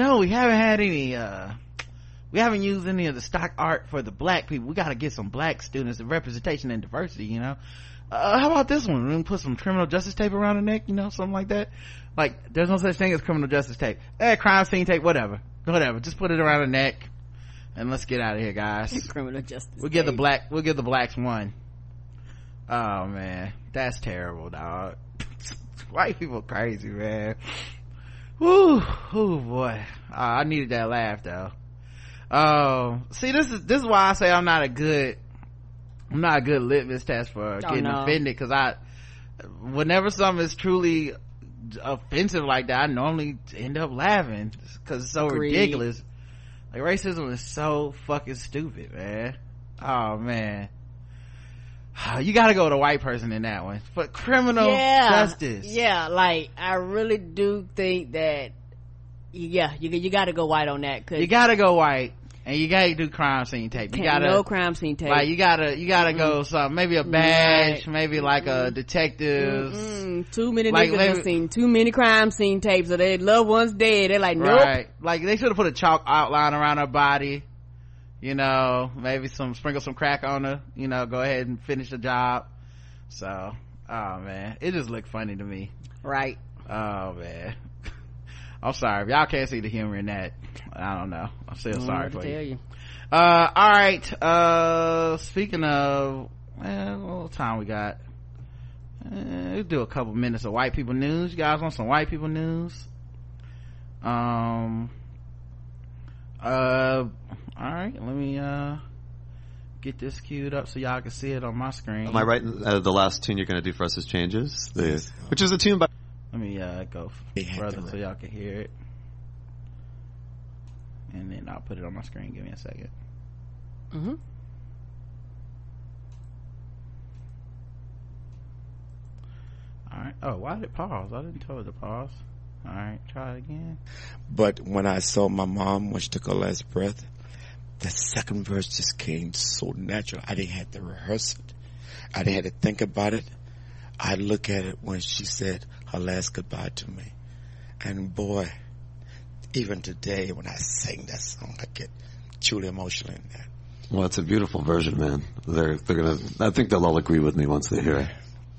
Speaker 2: haven't used any of the stock art for the black people. We gotta get some black students and representation and diversity, how about this one? We can put some criminal justice tape around the neck, something like that. Like, there's no such thing as criminal justice tape. Crime scene tape, whatever. Just put it around the neck, and let's get out of here, guys.
Speaker 3: Criminal justice.
Speaker 2: We'll give the blacks one. Oh man, that's terrible, dog. White people crazy, man. Woo, oh boy. I needed that laugh though. See, this is why I say I'm not a good litmus test for getting offended, because whenever something is truly offensive like that, I normally end up laughing because it's so ridiculous. Like, racism is so fucking stupid, man. Oh man, you gotta go with a white person in that one for criminal justice.
Speaker 3: Like, I really do think that you gotta go white on that, 'cause
Speaker 2: you gotta go white. And you gotta do crime scene tape. You gotta
Speaker 3: no crime scene tape.
Speaker 2: Like, you gotta go something, maybe a badge, maybe like a detective's.
Speaker 3: Too many niggas have seen too many crime scene tapes, or their loved ones dead. They're like, nope. Right.
Speaker 2: Like, they should have put a chalk outline around her body. Maybe sprinkle some crack on her. Go ahead and finish the job. So, oh man, it just looked funny to me.
Speaker 3: Right.
Speaker 2: Oh man. I'm sorry if y'all can't see the humor in that. I don't know. I'm still sorry for you. All right. Speaking of, what little time we got? We'll do a couple minutes of white people news. You guys want some white people news? All right. Let me get this queued up so y'all can see it on my screen.
Speaker 4: Am I right? The last tune you're going to do for us is Changes, which is a tune by.
Speaker 2: Let me go further so y'all can hear it, and then I'll put it on my screen. Give me a second.
Speaker 3: Mm-hmm.
Speaker 2: All right. Oh, why did it pause? I didn't tell it to pause. All right, try it again.
Speaker 5: But when I saw my mom when she took her last breath, the second verse just came so natural. I didn't have to rehearse it. I didn't have to think about it. I look at it when she said her last goodbye to me. And boy, even today when I sing that song, I get truly emotional in that.
Speaker 4: Well, it's a beautiful version, man. They're gonna. I think they'll all agree with me once they hear it.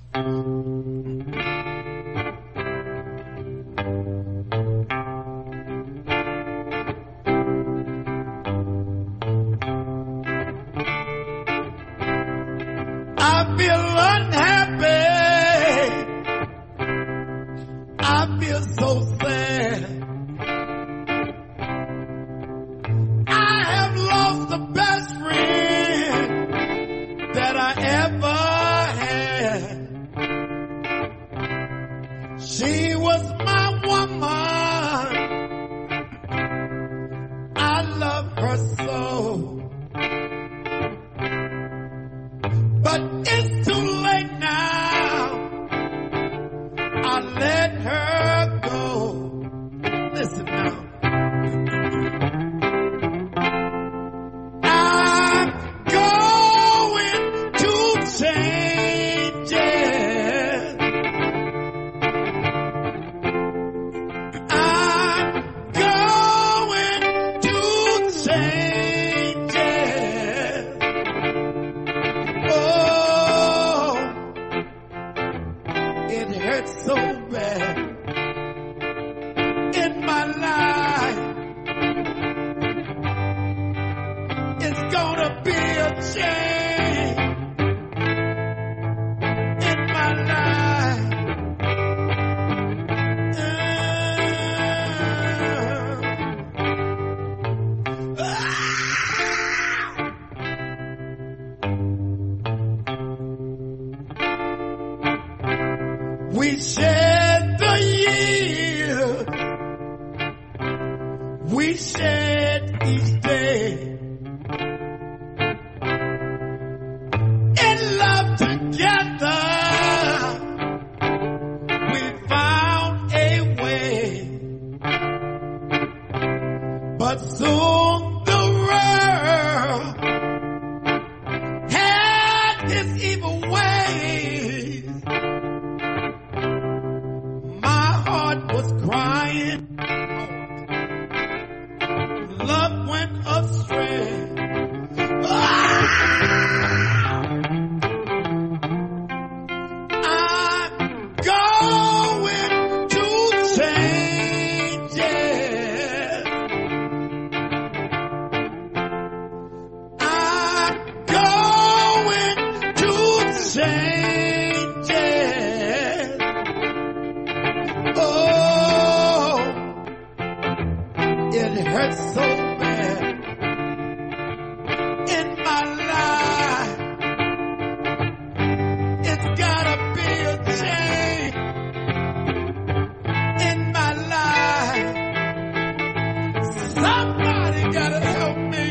Speaker 5: I feel unhappy. I feel so sad. I have lost the best friend that I ever had. She was my woman. I love her so. But it's too late now. I let her go. Listen now. I'm going to change it. I'm going to change it. Oh, it hurts so bad in my life. It's gonna be a change in my life. We shed the year. We shed each day. In love together, we found a way. But soon the world had its evil ways. My heart was crying. Love went astray. I'm going to change it. I'm going to change it. Oh, it hurts so bad in my life. It's gotta be a change in my life. Somebody gotta help me.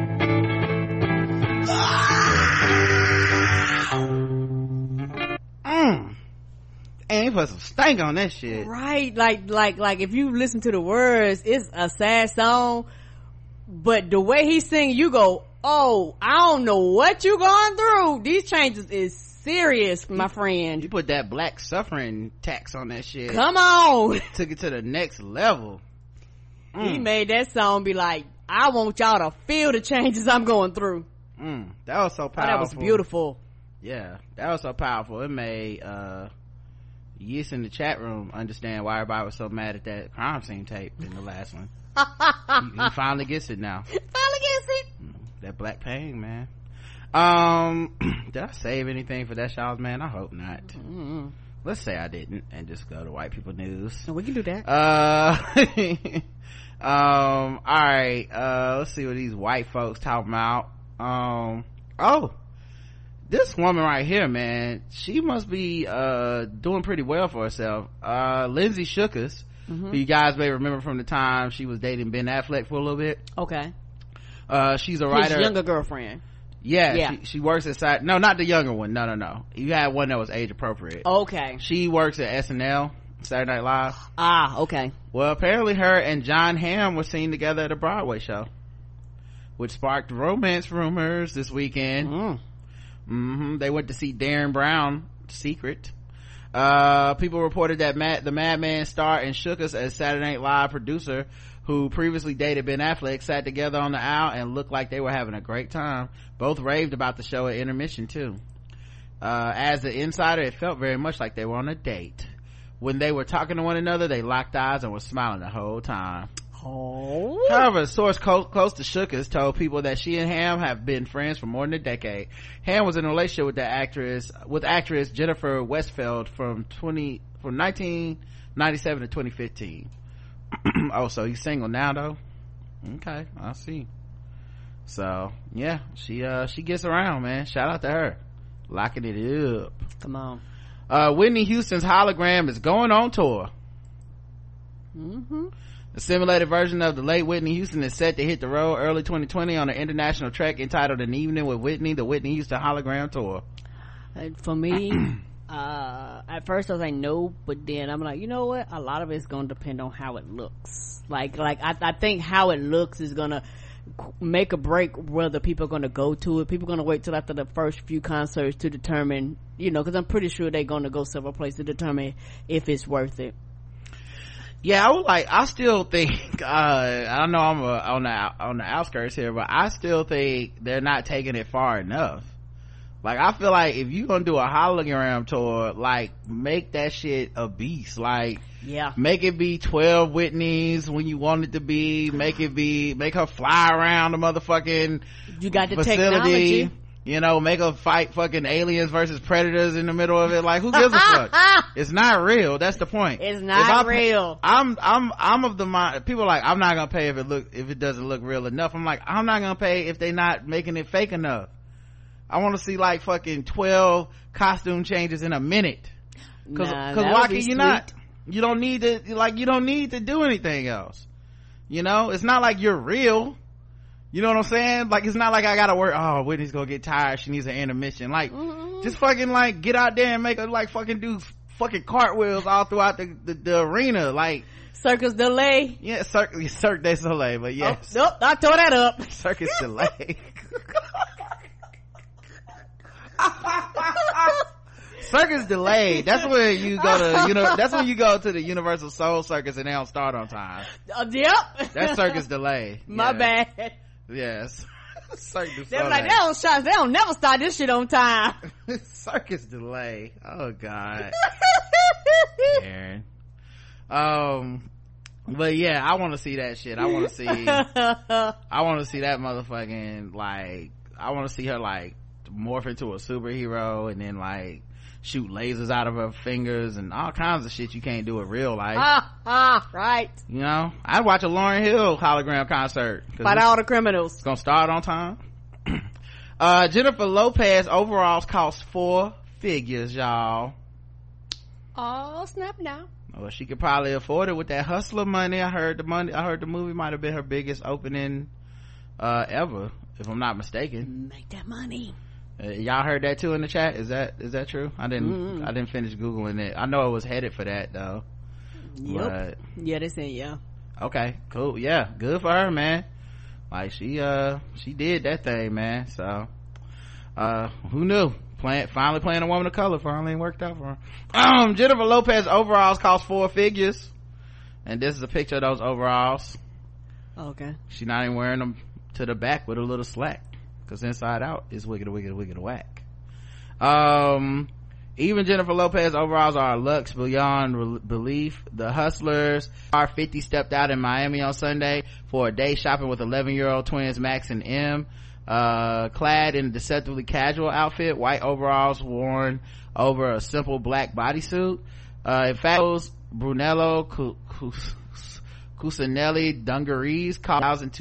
Speaker 2: And he put some stank on that shit.
Speaker 3: Right, like if you listen to the words, it's a sad song, but the way he sing, you go, oh, I don't know what you going through. These changes is serious, my friend.
Speaker 2: You put that black suffering tax on that shit.
Speaker 3: Come on.
Speaker 2: Took it to the next level.
Speaker 3: He made that song be like, I want y'all to feel the changes I'm going through.
Speaker 2: That was so powerful.
Speaker 3: Oh, that was beautiful.
Speaker 2: Yeah, that was so powerful. It made Yis in the chat room understand why everybody was so mad at that crime scene tape in the last one. he finally gets it now.
Speaker 3: Finally gets it.
Speaker 2: that black pain, man. Did I save anything for That's Y'all's, man? I hope not. Let's say I didn't and just go to white people news.
Speaker 3: We can do that.
Speaker 2: All right, let's see what these white folks talking about. This woman right here, man, she must be doing pretty well for herself. Lindsay Shookus, who you guys may remember from the time she was dating Ben Affleck for a little bit.
Speaker 3: Okay.
Speaker 2: She's a writer.
Speaker 3: His younger girlfriend.
Speaker 2: Yeah. She works at no, not the younger one. No. You had one that was age appropriate.
Speaker 3: Okay.
Speaker 2: She works at SNL, Saturday Night Live.
Speaker 3: Okay.
Speaker 2: Well, apparently her and John Hamm were seen together at a Broadway show, which sparked romance rumors this weekend. They went to see Darren Brown, Secret. People reported that the Madman star and Shookus as Saturday Night Live producer, who previously dated Ben Affleck, sat together on the aisle and looked like they were having a great time. Both raved about the show at intermission too. As an insider, it felt very much like they were on a date. When they were talking to one another, they locked eyes and were smiling the whole time. However, a source close to Shookus told people that she and Hamm have been friends for more than a decade. Hamm was in a relationship with actress Jennifer Westfeldt from 1997 to 2015. So he's single now though. Okay, I see. So yeah, she gets around, man. Shout out to her, locking it up.
Speaker 3: Come on.
Speaker 2: Whitney Houston's hologram is going on tour. A simulated version of the late Whitney Houston is set to hit the road early 2020 on an international trek entitled An Evening with Whitney, the Whitney Houston Hologram Tour.
Speaker 3: For me, at first I was like, no, but then I'm like, you know what? A lot of it's going to depend on how it looks. Like I think how it looks is going to make or break whether people are going to go to it. People are going to wait till after the first few concerts to determine, because I'm pretty sure they're going to go several places to determine if it's worth it.
Speaker 2: Yeah, I still think, I know I'm on the outskirts here, but I still think they're not taking it far enough. Like, I feel like if you're gonna do a hologram tour, like, make that shit a beast. Like,
Speaker 3: yeah,
Speaker 2: make it be 12 Whitneys when you want it to be. Make her fly around the motherfucking
Speaker 3: you got the
Speaker 2: facility.
Speaker 3: Technology.
Speaker 2: Make her fight fucking aliens versus predators in the middle of it. Like, who gives a fuck? It's not real. That's the point.
Speaker 3: It's not real.
Speaker 2: I'm of the mind, people are like, I'm not gonna pay if it doesn't look real enough. I'm like, I'm not gonna pay if they not making it fake enough. I want to see like fucking 12 costume changes in a minute. Cause why can you not? You don't need to do anything else. It's not like you're real. You know what I'm saying? Like, it's not like I gotta work, Whitney's gonna get tired, she needs an intermission. Like, just fucking like get out there and make her like fucking do fucking cartwheels all throughout the arena. Like,
Speaker 3: Circus Delay.
Speaker 2: Yeah, Cirque du Soleil, but yes.
Speaker 3: Nope, I tore that up.
Speaker 2: Circus Delay. Circus Delay. That's where you go to, that's when you go to the Universal Soul Circus and they don't start on time.
Speaker 3: Yep.
Speaker 2: That's Circus Delay.
Speaker 3: My bad.
Speaker 2: Yes. Cirque du
Speaker 3: They're
Speaker 2: Soleil.
Speaker 3: like, they don't never start this shit on time.
Speaker 2: Circus Delay. Oh God. Karen. But yeah, I want to see that shit. I want to see that motherfucking, like, I want to see her like morph into a superhero and then like shoot lasers out of her fingers and all kinds of shit you can't do in real life.
Speaker 3: Right.
Speaker 2: I'd watch a Lauryn Hill hologram concert.
Speaker 3: Fight all the criminals.
Speaker 2: It's gonna start on time. Jennifer Lopez overalls cost 4 figures, y'all.
Speaker 3: Oh, snap now.
Speaker 2: Well, she could probably afford it with that Hustler money. I heard the movie might have been her biggest opening ever, if I'm not mistaken.
Speaker 3: Make that money.
Speaker 2: Y'all heard that too in the chat? Is that true? I didn't finish googling it. I know it was headed for that though.
Speaker 3: Yep. Yeah, they said yeah.
Speaker 2: Okay, cool. Yeah, good for her, man. Like, she did that thing, man. So who knew? Finally playing a woman of color finally ain't worked out for her. Jennifer Lopez overalls cost 4 figures, and this is a picture of those overalls.
Speaker 3: Okay.
Speaker 2: She's not even wearing them to the back with a little slack, because inside out is wicked whack. Even Jennifer Lopez overalls are luxe beyond belief. The Hustlers R50 stepped out in Miami on Sunday for a day shopping with 11-year-old twins Max and M. clad in a deceptively casual outfit, white overalls worn over a simple black bodysuit. In fact, Brunello Cucinelli dungarees cost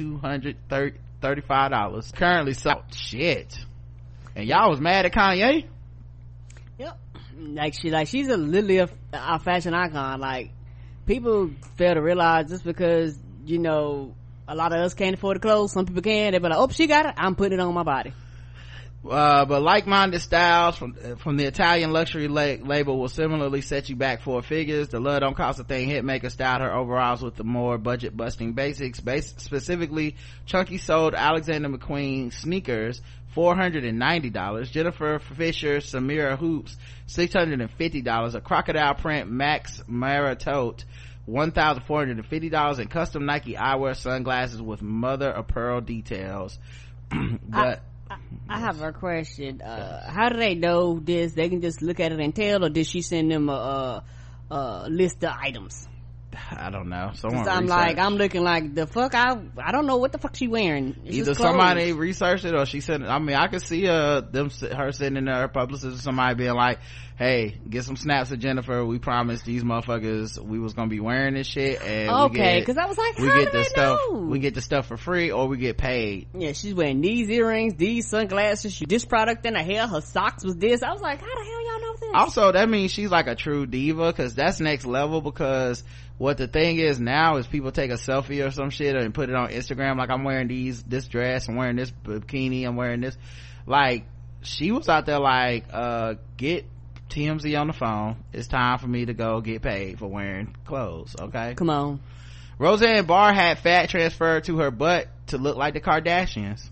Speaker 2: $1,235. Currently sold. Shit. And y'all was mad at Kanye?
Speaker 3: Yep. She's literally a fashion icon. Like, people fail to realize just because, you know, a lot of us can't afford the clothes, some people can, they be like, oh, she got it, I'm putting it on my body.
Speaker 2: But like-minded styles from the Italian luxury label will similarly set you back 4 figures. The Love Don't Cost a Thing hitmaker styled her overalls with the more budget-busting basics. Specifically, Chunky sold Alexander McQueen sneakers $490, Jennifer Fisher Samira hoops $650, a crocodile print Max Mara tote $1,450, and custom Nike eyewear sunglasses with mother of pearl details. But
Speaker 3: I have a question. How do they know this? They can just look at it and tell, or did she send them a list of items?
Speaker 2: I don't know.
Speaker 3: I'm looking like, the fuck, I don't know what the fuck she wearing. It's
Speaker 2: either somebody researched it or she sent it. I mean, I could see her sending her publicist or somebody being like, hey, get some snaps of Jennifer, we promised these motherfuckers we was gonna be wearing this shit, and
Speaker 3: okay, because I was like, we get the stuff know?
Speaker 2: We get the stuff for free or we get paid.
Speaker 3: Yeah, she's wearing these earrings, these sunglasses, this product in her hair, her socks was this. I was like, how the hell y'all know this?
Speaker 2: Also, that means she's like a true diva, because that's next level. Because what the thing is now is people take a selfie or some shit and put it on Instagram, like, I'm wearing this dress, I'm wearing this bikini, I'm wearing this. Like, she was out there like, get TMZ on the phone, it's time for me to go get paid for wearing clothes. Okay,
Speaker 3: come on.
Speaker 2: Roseanne Barr had fat transferred to her butt to look like the Kardashians.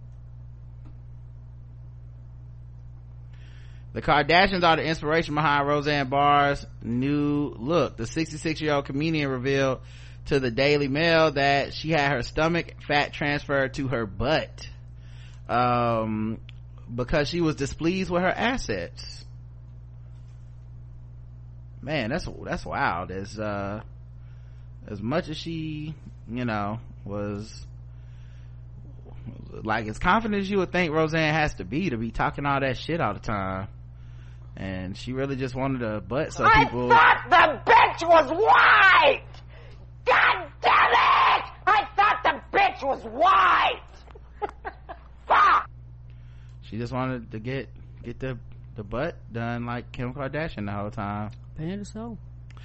Speaker 2: The Kardashians are the inspiration behind Roseanne Barr's new look. The 66-year-old comedian revealed to the Daily Mail that she had her stomach fat transferred to her butt because she was displeased with her assets. Man, that's wild. As much as she, you know, was like as confident as you would think Roseanne has to be talking all that shit all the time, and she really just wanted a butt so people.
Speaker 6: I thought the bitch was white. God damn it! I thought the bitch was white. Fuck.
Speaker 2: She just wanted to get the butt done like Kim Kardashian the whole time.
Speaker 3: Apparently so.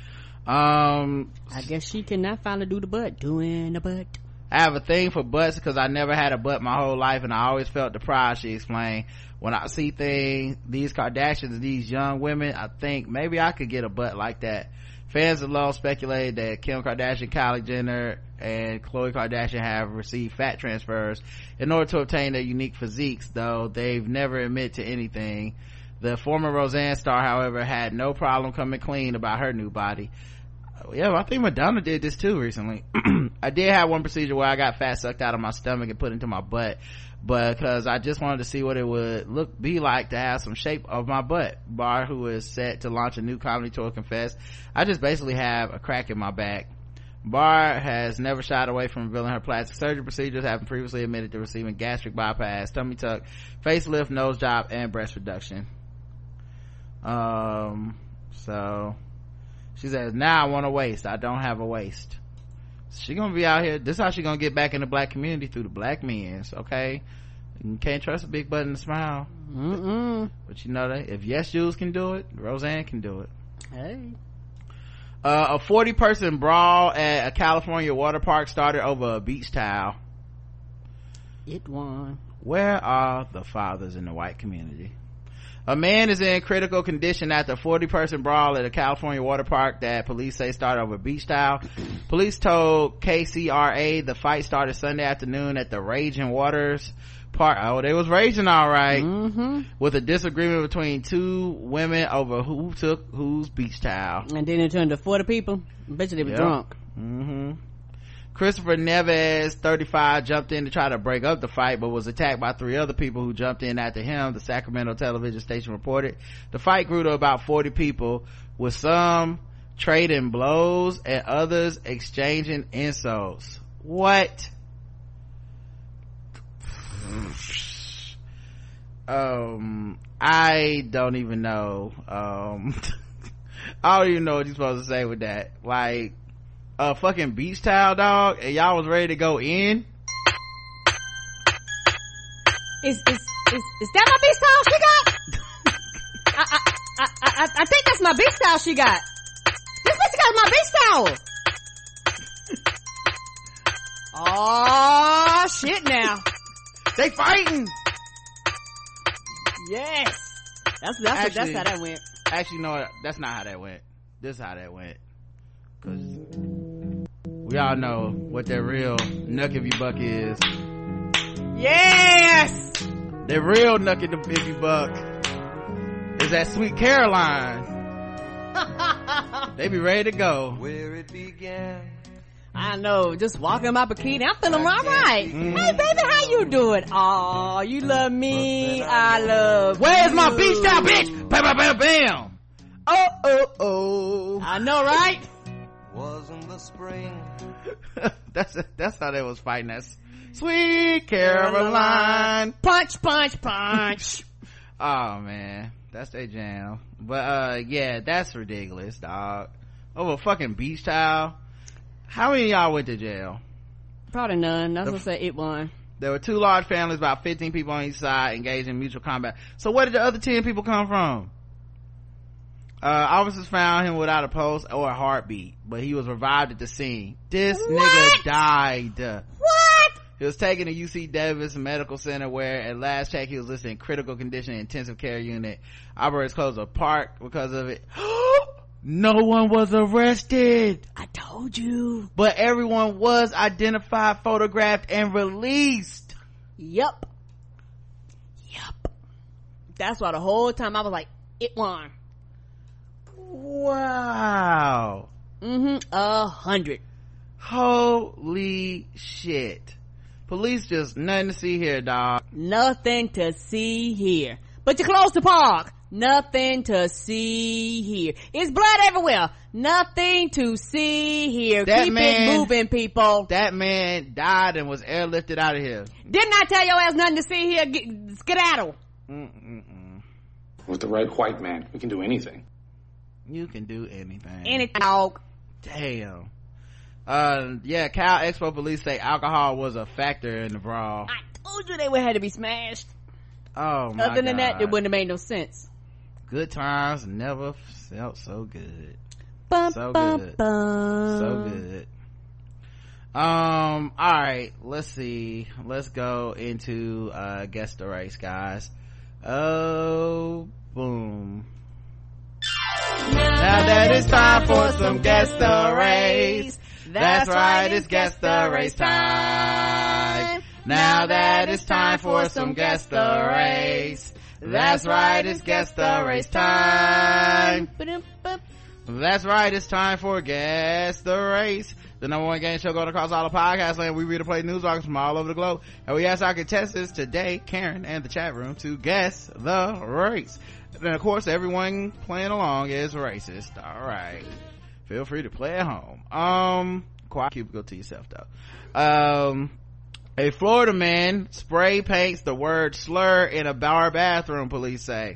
Speaker 2: I
Speaker 3: guess she cannot finally do the butt. Doing the butt.
Speaker 2: I have a thing for butts because I never had a butt my whole life, and I always felt deprived, she explained. When I see these Kardashians, these young women, I think maybe I could get a butt like that. Fans have long speculated that Kim Kardashian, Kylie Jenner, and Khloe Kardashian have received fat transfers in order to obtain their unique physiques, though they've never admitted to anything. The former Roseanne star, however, had no problem coming clean about her new body. Yeah, I think Madonna did this too recently. I did have one procedure where I got fat sucked out of my stomach and put into my butt, but because I just wanted to see what it would be like to have some shape of my butt. Barr, who is set to launch a new comedy tour, confessed, I just basically have a crack in my back. Barr has never shied away from revealing her plastic surgery procedures, having previously admitted to receiving gastric bypass, tummy tuck, facelift, nose job, and breast reduction. So she says, now I want a waist, I don't have a waist. She gonna be out here, this is how she gonna get back in the black community, through the black men's. Okay, you can't trust a big butt and a smile. But you know that if Yes Jews can do it, Roseanne can do it.
Speaker 3: Hey.
Speaker 2: A 40-person brawl at a California water park started over a beach towel.
Speaker 3: It won.
Speaker 2: Where are the fathers in the white community? A man is in critical condition after a 40-person brawl at a California water park that police say started over a beach towel. Police told KCRA the fight started Sunday afternoon at the Raging Waters Park. Oh, they was raging all right. With a disagreement between two women over who took whose beach towel.
Speaker 3: And then it turned to 40 people. I bet you they were drunk.
Speaker 2: Christopher Neves, 35, jumped in to try to break up the fight, but was attacked by 3 other people who jumped in after him, the Sacramento television station reported. The fight grew to about 40 people, with some trading blows and others exchanging insults. What? I don't even know. I don't even know what you're supposed to say with that. Like a fucking beach towel, dog, and y'all was ready to go in.
Speaker 3: Is that my beach towel she got? I think that's my beach towel she got. This bitch got my beach towel. Oh shit now.
Speaker 2: They fighting.
Speaker 3: Yes. That's how that went.
Speaker 2: Actually, no, that's not how that went. This is how that went. Cause we all know what that real Nuck If You Buck is.
Speaker 3: Yes!
Speaker 2: The real Nuck If You Buck is that Sweet Caroline. They be ready to go.
Speaker 7: Where it began.
Speaker 3: I know, just walking in my bikini, I'm feeling all right. Hey baby, how you doing? Oh, you love me, I love
Speaker 2: Where's
Speaker 3: you.
Speaker 2: my beach towel, bitch? Bam, bam, bam, bam. Oh.
Speaker 3: I know, right?
Speaker 7: Wasn't the spring.
Speaker 2: That's how they was fighting. That's Sweet Caroline.
Speaker 3: Punch, punch, punch.
Speaker 2: Oh man, that's their jam. But yeah, that's ridiculous, dog. Over a fucking beach towel. How many of y'all went to jail?
Speaker 3: Probably none. That's what I said, it won.
Speaker 2: There were 2 large families, about 15 people on each side, engaged in mutual combat. So where did the other 10 people come from? Officers found him without a pulse or a heartbeat, but he was revived at the scene. This nigga died.
Speaker 3: What?
Speaker 2: He was taken to UC Davis Medical Center, where at last check he was listed in critical condition intensive care unit. Operators closed a park because of it. No one was arrested.
Speaker 3: I told you.
Speaker 2: But everyone was identified, photographed, and released.
Speaker 3: Yup. That's why the whole time I was like, it won.
Speaker 2: Wow.
Speaker 3: 100.
Speaker 2: Holy shit. Police just nothing to see here, dog.
Speaker 3: Nothing to see here. But you closed the park. Nothing to see here. It's blood everywhere. Nothing to see here. Keep it moving, people.
Speaker 2: That man died and was airlifted out of here.
Speaker 3: Didn't I tell your ass nothing to see here? Skedaddle.
Speaker 8: With the right white man, we can do anything.
Speaker 2: You can do anything.
Speaker 3: Any dog.
Speaker 2: Damn. Yeah, Cal Expo police say alcohol was a factor in the brawl.
Speaker 3: I told you they would have to be smashed.
Speaker 2: Oh my
Speaker 3: Other than
Speaker 2: God.
Speaker 3: that, it wouldn't have made no sense.
Speaker 2: Good times never felt so good.
Speaker 3: Bum,
Speaker 2: So
Speaker 3: bum,
Speaker 2: good.
Speaker 3: bum.
Speaker 2: So good. All right, let's see. Let's go into guess the race, guys. Oh, boom. Now that it's time for some guess the race. That's right, it's guess the race time. Now that it's time for some guess the race. That's right, it's guess the race time. That's right, it's time for Guess the Race, the #1 game show going across all the podcast land. We read and play news articles from all over the globe, and we ask our contestants today, Karen and the chat room, to guess the race. And of course, everyone playing along is racist. All right, feel free to play at home. Quiet cubicle to yourself though. A Florida man spray paints the word slur in a bar bathroom, police say.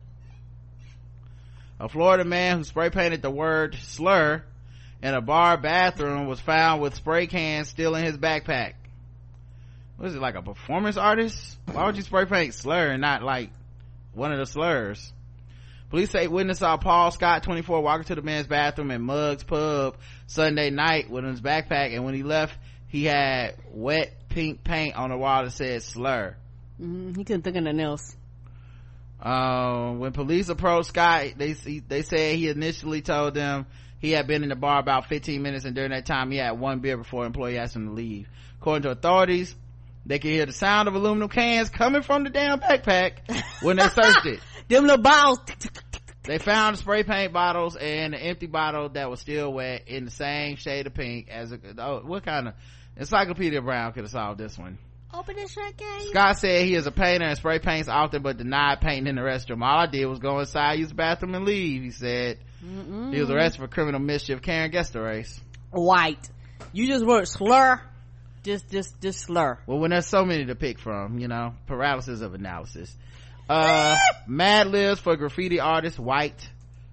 Speaker 2: A Florida man who spray painted the word slur in a bar bathroom was found with spray cans still in his backpack. What is it, like a performance artist? Why would you spray paint slur and not like one of the slurs? Police say witness saw Paul Scott, 24, walking to the men's bathroom in Muggs Pub Sunday night with his backpack, and when he left, he had wet pink paint on the wall that said slur.
Speaker 3: He couldn't think of nothing else.
Speaker 2: When police approached Scott, they said he initially told them he had been in the bar about 15 minutes, and during that time he had one beer before an employee asked him to leave. According to authorities, they could hear the sound of aluminum cans coming from the damn backpack when they searched it.
Speaker 3: Them little bottles.
Speaker 2: They found spray paint bottles and an empty bottle that was still wet in the same shade of pink as what kind of Encyclopedia Brown could have solved this one.
Speaker 3: Open this shit, guys.
Speaker 2: Scott said he is a painter and spray paints often, but denied painting in the restroom. All I did was go inside, use the bathroom, and leave, he said. He was arrested for criminal mischief. Karen, guess the race.
Speaker 3: White. You just wrote slur. Just slur.
Speaker 2: Well, when there's so many to pick from, you know, paralysis of analysis. Mad Libs for graffiti artist, white,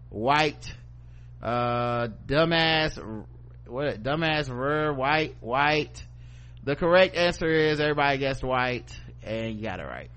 Speaker 2: dumbass, white. The correct answer is everybody guessed white, and you got it right.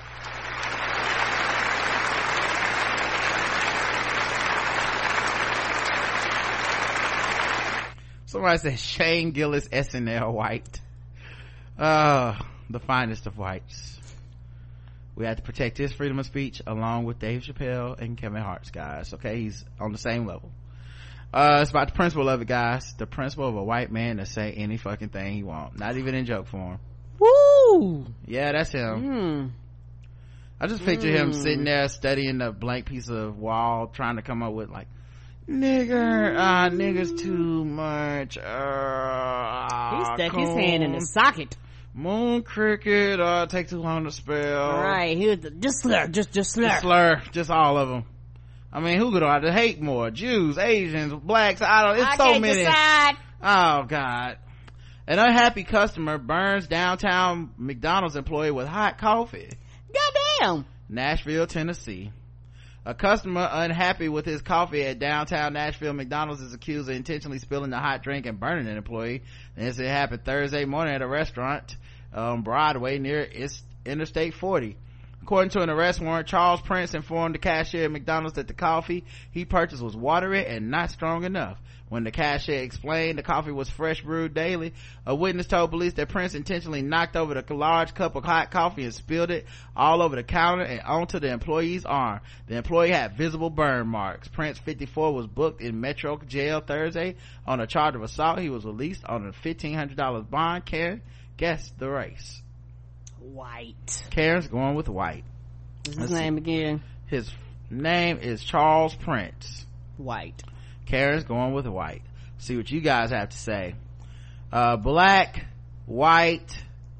Speaker 2: Somebody said Shane Gillis SNL white. The finest of whites. We have to protect his freedom of speech along with Dave Chappelle and Kevin Hart's, guys. Okay, he's on the same level. It's about the principle of it, guys. The principle of a white man to say any fucking thing he wants, not even in joke form.
Speaker 3: Woo!
Speaker 2: Yeah, that's him. I just picture him sitting there studying the blank piece of wall, trying to come up with like, nigger's too much.
Speaker 3: He stuck his hand in the socket.
Speaker 2: Moon cricket, take too long to spell.
Speaker 3: Right, he was just slur.
Speaker 2: Just all of them. I mean, who could I to hate more? Jews, Asians, blacks, it's so many.
Speaker 3: Decide.
Speaker 2: Oh God. An unhappy customer burns downtown McDonald's employee with hot coffee.
Speaker 3: Goddamn. Nashville,
Speaker 2: Tennessee. A customer unhappy with his coffee at downtown Nashville McDonald's is accused of intentionally spilling the hot drink and burning an employee. The incident happened Thursday morning at a restaurant on Broadway near Interstate 40. According to an arrest warrant, Charles Prince informed the cashier at McDonald's that the coffee he purchased was watery and not strong enough. When the cashier explained the coffee was fresh brewed daily, a witness told police that Prince intentionally knocked over the large cup of hot coffee and spilled it all over the counter and onto the employee's arm. The employee had visible burn marks. Prince, 54, was booked in Metro Jail Thursday on a charge of assault. He was released on a $1,500 bond. Karen, guess the race.
Speaker 3: White.
Speaker 2: Karen's going with white.
Speaker 3: What's his name again?
Speaker 2: His name is Charles Prince.
Speaker 3: White.
Speaker 2: Karen's going with white. See what you guys have to say. Black, white,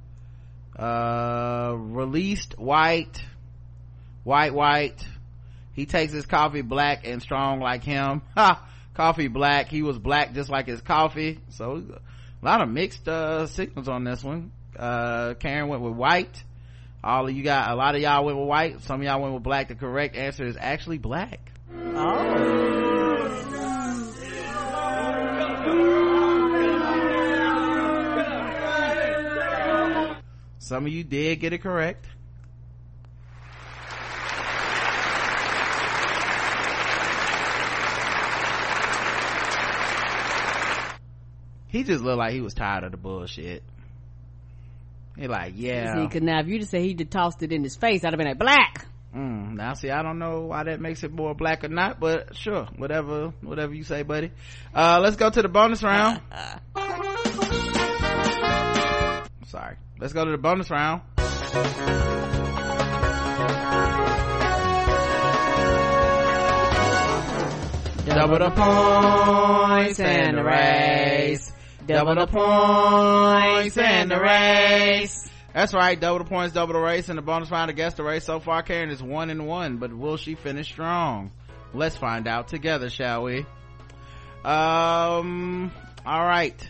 Speaker 2: released white. He takes his coffee black and strong like him. Coffee black. He was black just like his coffee. So a lot of mixed signals on this one. Karen went with white. A lot of y'all went with white. Some of y'all went with black. The correct answer is actually black.
Speaker 3: Oh.
Speaker 2: Some of you did get it correct. He just looked like he was tired of the bullshit. He like, yeah.
Speaker 3: See, cause now if you just say he just tossed it in his face, I'd have been like, black.
Speaker 2: Now see, I don't know why that makes it more black or not, but sure, whatever you say, buddy. Let's go to the bonus round. Sorry. Let's go to the bonus round. Double the points and the race. Double the points and the race. That's right, double the points, double the race, and the bonus round to guess the race. So far, Karen is 1-1, but will she finish strong? Let's find out together, shall we? All right.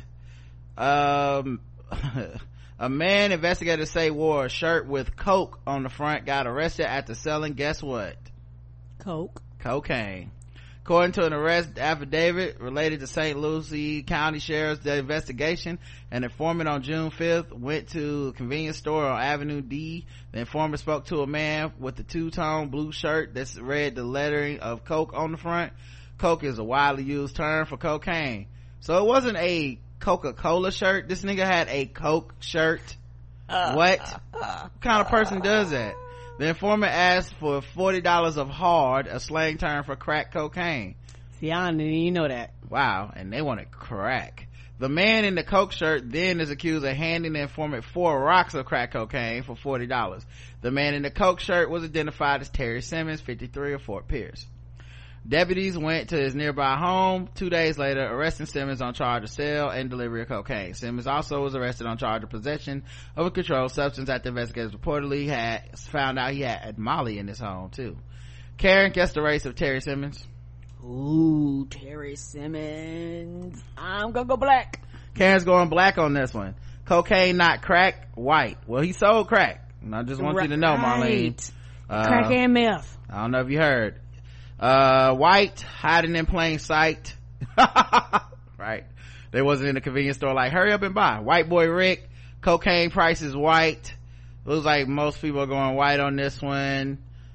Speaker 2: A man investigators say wore a shirt with Coke on the front got arrested after selling, guess what? Cocaine. According to an arrest affidavit related to St. Lucie County Sheriff's investigation, an informant on June 5th went to a convenience store on Avenue D. The informant spoke to a man with a two-tone blue shirt that read the lettering of Coke on the front. Coke is a widely used term for cocaine. So it wasn't a Coca-Cola shirt. This nigga had a Coke shirt. What kind of person does that? The informant asked for $40 of hard, a slang term for crack cocaine.
Speaker 3: See, I didn't even know that.
Speaker 2: Wow, and they wanted crack. The man in the Coke shirt then is accused of handing the informant 4 rocks of crack cocaine for $40. The man in the Coke shirt was identified as Terry Simmons, 53, of Fort Pierce. Deputies went to his nearby home 2 days later, arresting Simmons on charge of sale and delivery of cocaine. Simmons also was arrested on charge of possession of a controlled substance after investigators reportedly had found out he had Molly in his home too. Karen, guess the race of Terry Simmons.
Speaker 3: Ooh, Terry Simmons. I'm gonna go black.
Speaker 2: Karen's going black on this one. Cocaine, not crack. White. Well, he sold crack. And I just want you to know, Marlene.
Speaker 3: Crack and meth.
Speaker 2: I don't know if you heard. White, hiding in plain sight. Right. They wasn't in the convenience store like, hurry up and buy. White boy Rick, cocaine price is white. Looks like most people are going white on this one.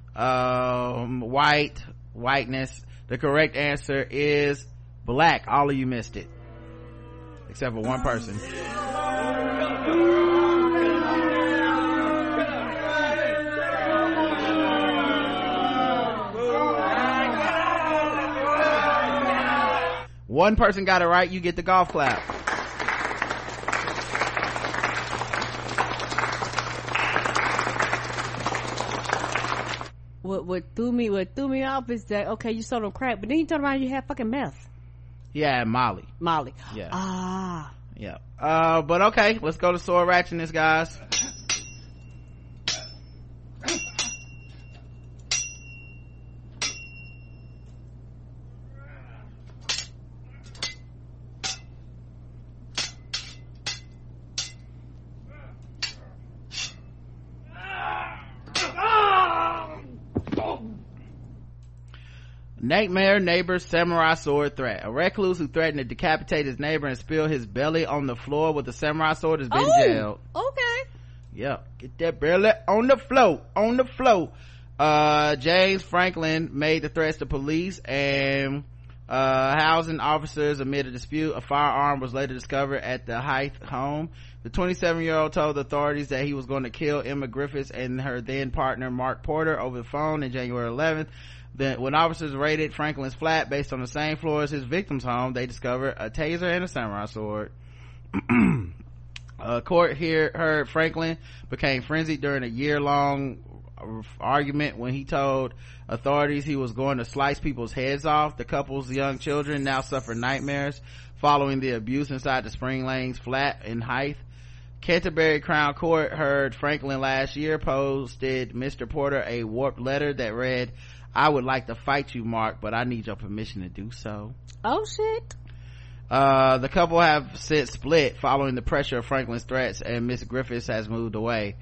Speaker 2: Whiteness. The correct answer is black. All of you missed it. Except for one person. One person got it right, you get the golf clap.
Speaker 3: What threw me off is that, okay, you sold them crack, but then you turned around and you had fucking meth.
Speaker 2: Yeah, Molly.
Speaker 3: Yeah.
Speaker 2: Yeah. But okay, let's go to sword ratchetness, guys. Nightmare neighbor samurai sword threat. A recluse who threatened to decapitate his neighbor and spill his belly on the floor with a samurai sword has been jailed.
Speaker 3: Okay.
Speaker 2: Yep. Get that belly on the floor. James Franklin made the threats to police and housing officers amid a dispute. A firearm was later discovered at the Hythe home. The 27-year-old told the authorities that he was going to kill Emma Griffiths and her then partner Mark Porter over the phone on January 11th. Then, when officers raided Franklin's flat based on the same floor as his victim's home, they discovered a taser and a samurai sword. Court here heard Franklin became frenzied during a year-long argument when he told authorities he was going to slice people's heads off. The couple's young children now suffer nightmares following the abuse inside the Spring Lanes flat in Hythe. Canterbury Crown Court heard Franklin last year posted Mr. Porter a warped letter that read, "I would like to fight you, Mark, but I need your permission to do so."
Speaker 3: Oh shit.
Speaker 2: The couple have since split following the pressure of Franklin's threats, and Miss Griffiths has moved away.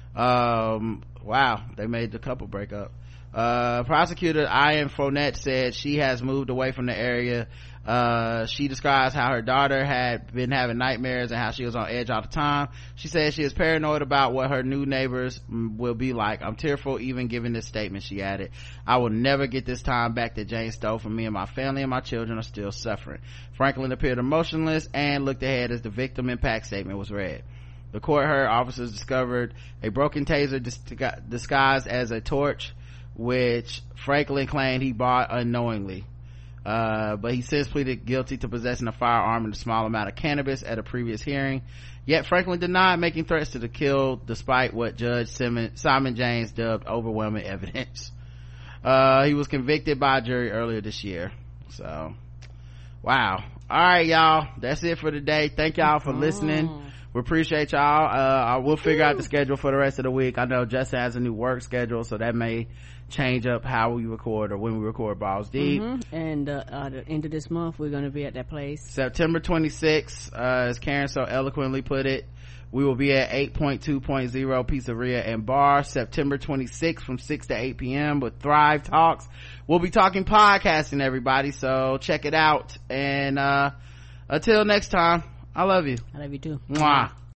Speaker 2: Wow, they made the couple break up. Prosecutor Ian Fournette said she has moved away from the area. She describes how her daughter had been having nightmares and how she was on edge all the time. She says she is paranoid about what her new neighbors will be like. "I'm tearful even giving this statement," she added. "I will never get this time back that Jane stole from me, and my family and my children are still suffering." Franklin appeared emotionless and looked ahead as the victim impact statement was read. The court heard officers discovered a broken taser disguised as a torch, which Franklin claimed he bought unknowingly. But he since pleaded guilty to possessing a firearm and a small amount of cannabis at a previous hearing. Yet Franklin denied making threats to the kill, despite what Judge Simon James dubbed overwhelming evidence. He was convicted by a jury earlier this year. So, wow. All right, y'all. That's it for today. Thank y'all for listening. We appreciate y'all. I will figure out the schedule for the rest of the week. I know Justin has a new work schedule, so that may change up how we record or when we record Balls Deep.
Speaker 3: And at the end of this month, we're going to be at that place.
Speaker 2: September 26th, as Karen so eloquently put it, we will be at 8.2.0 Pizzeria and Bar September 26th from 6 to 8 p.m. with Thrive Talks. We'll be talking podcasting, everybody, so check it out. And until next time, I love you.
Speaker 3: I love you too.
Speaker 2: Mwah.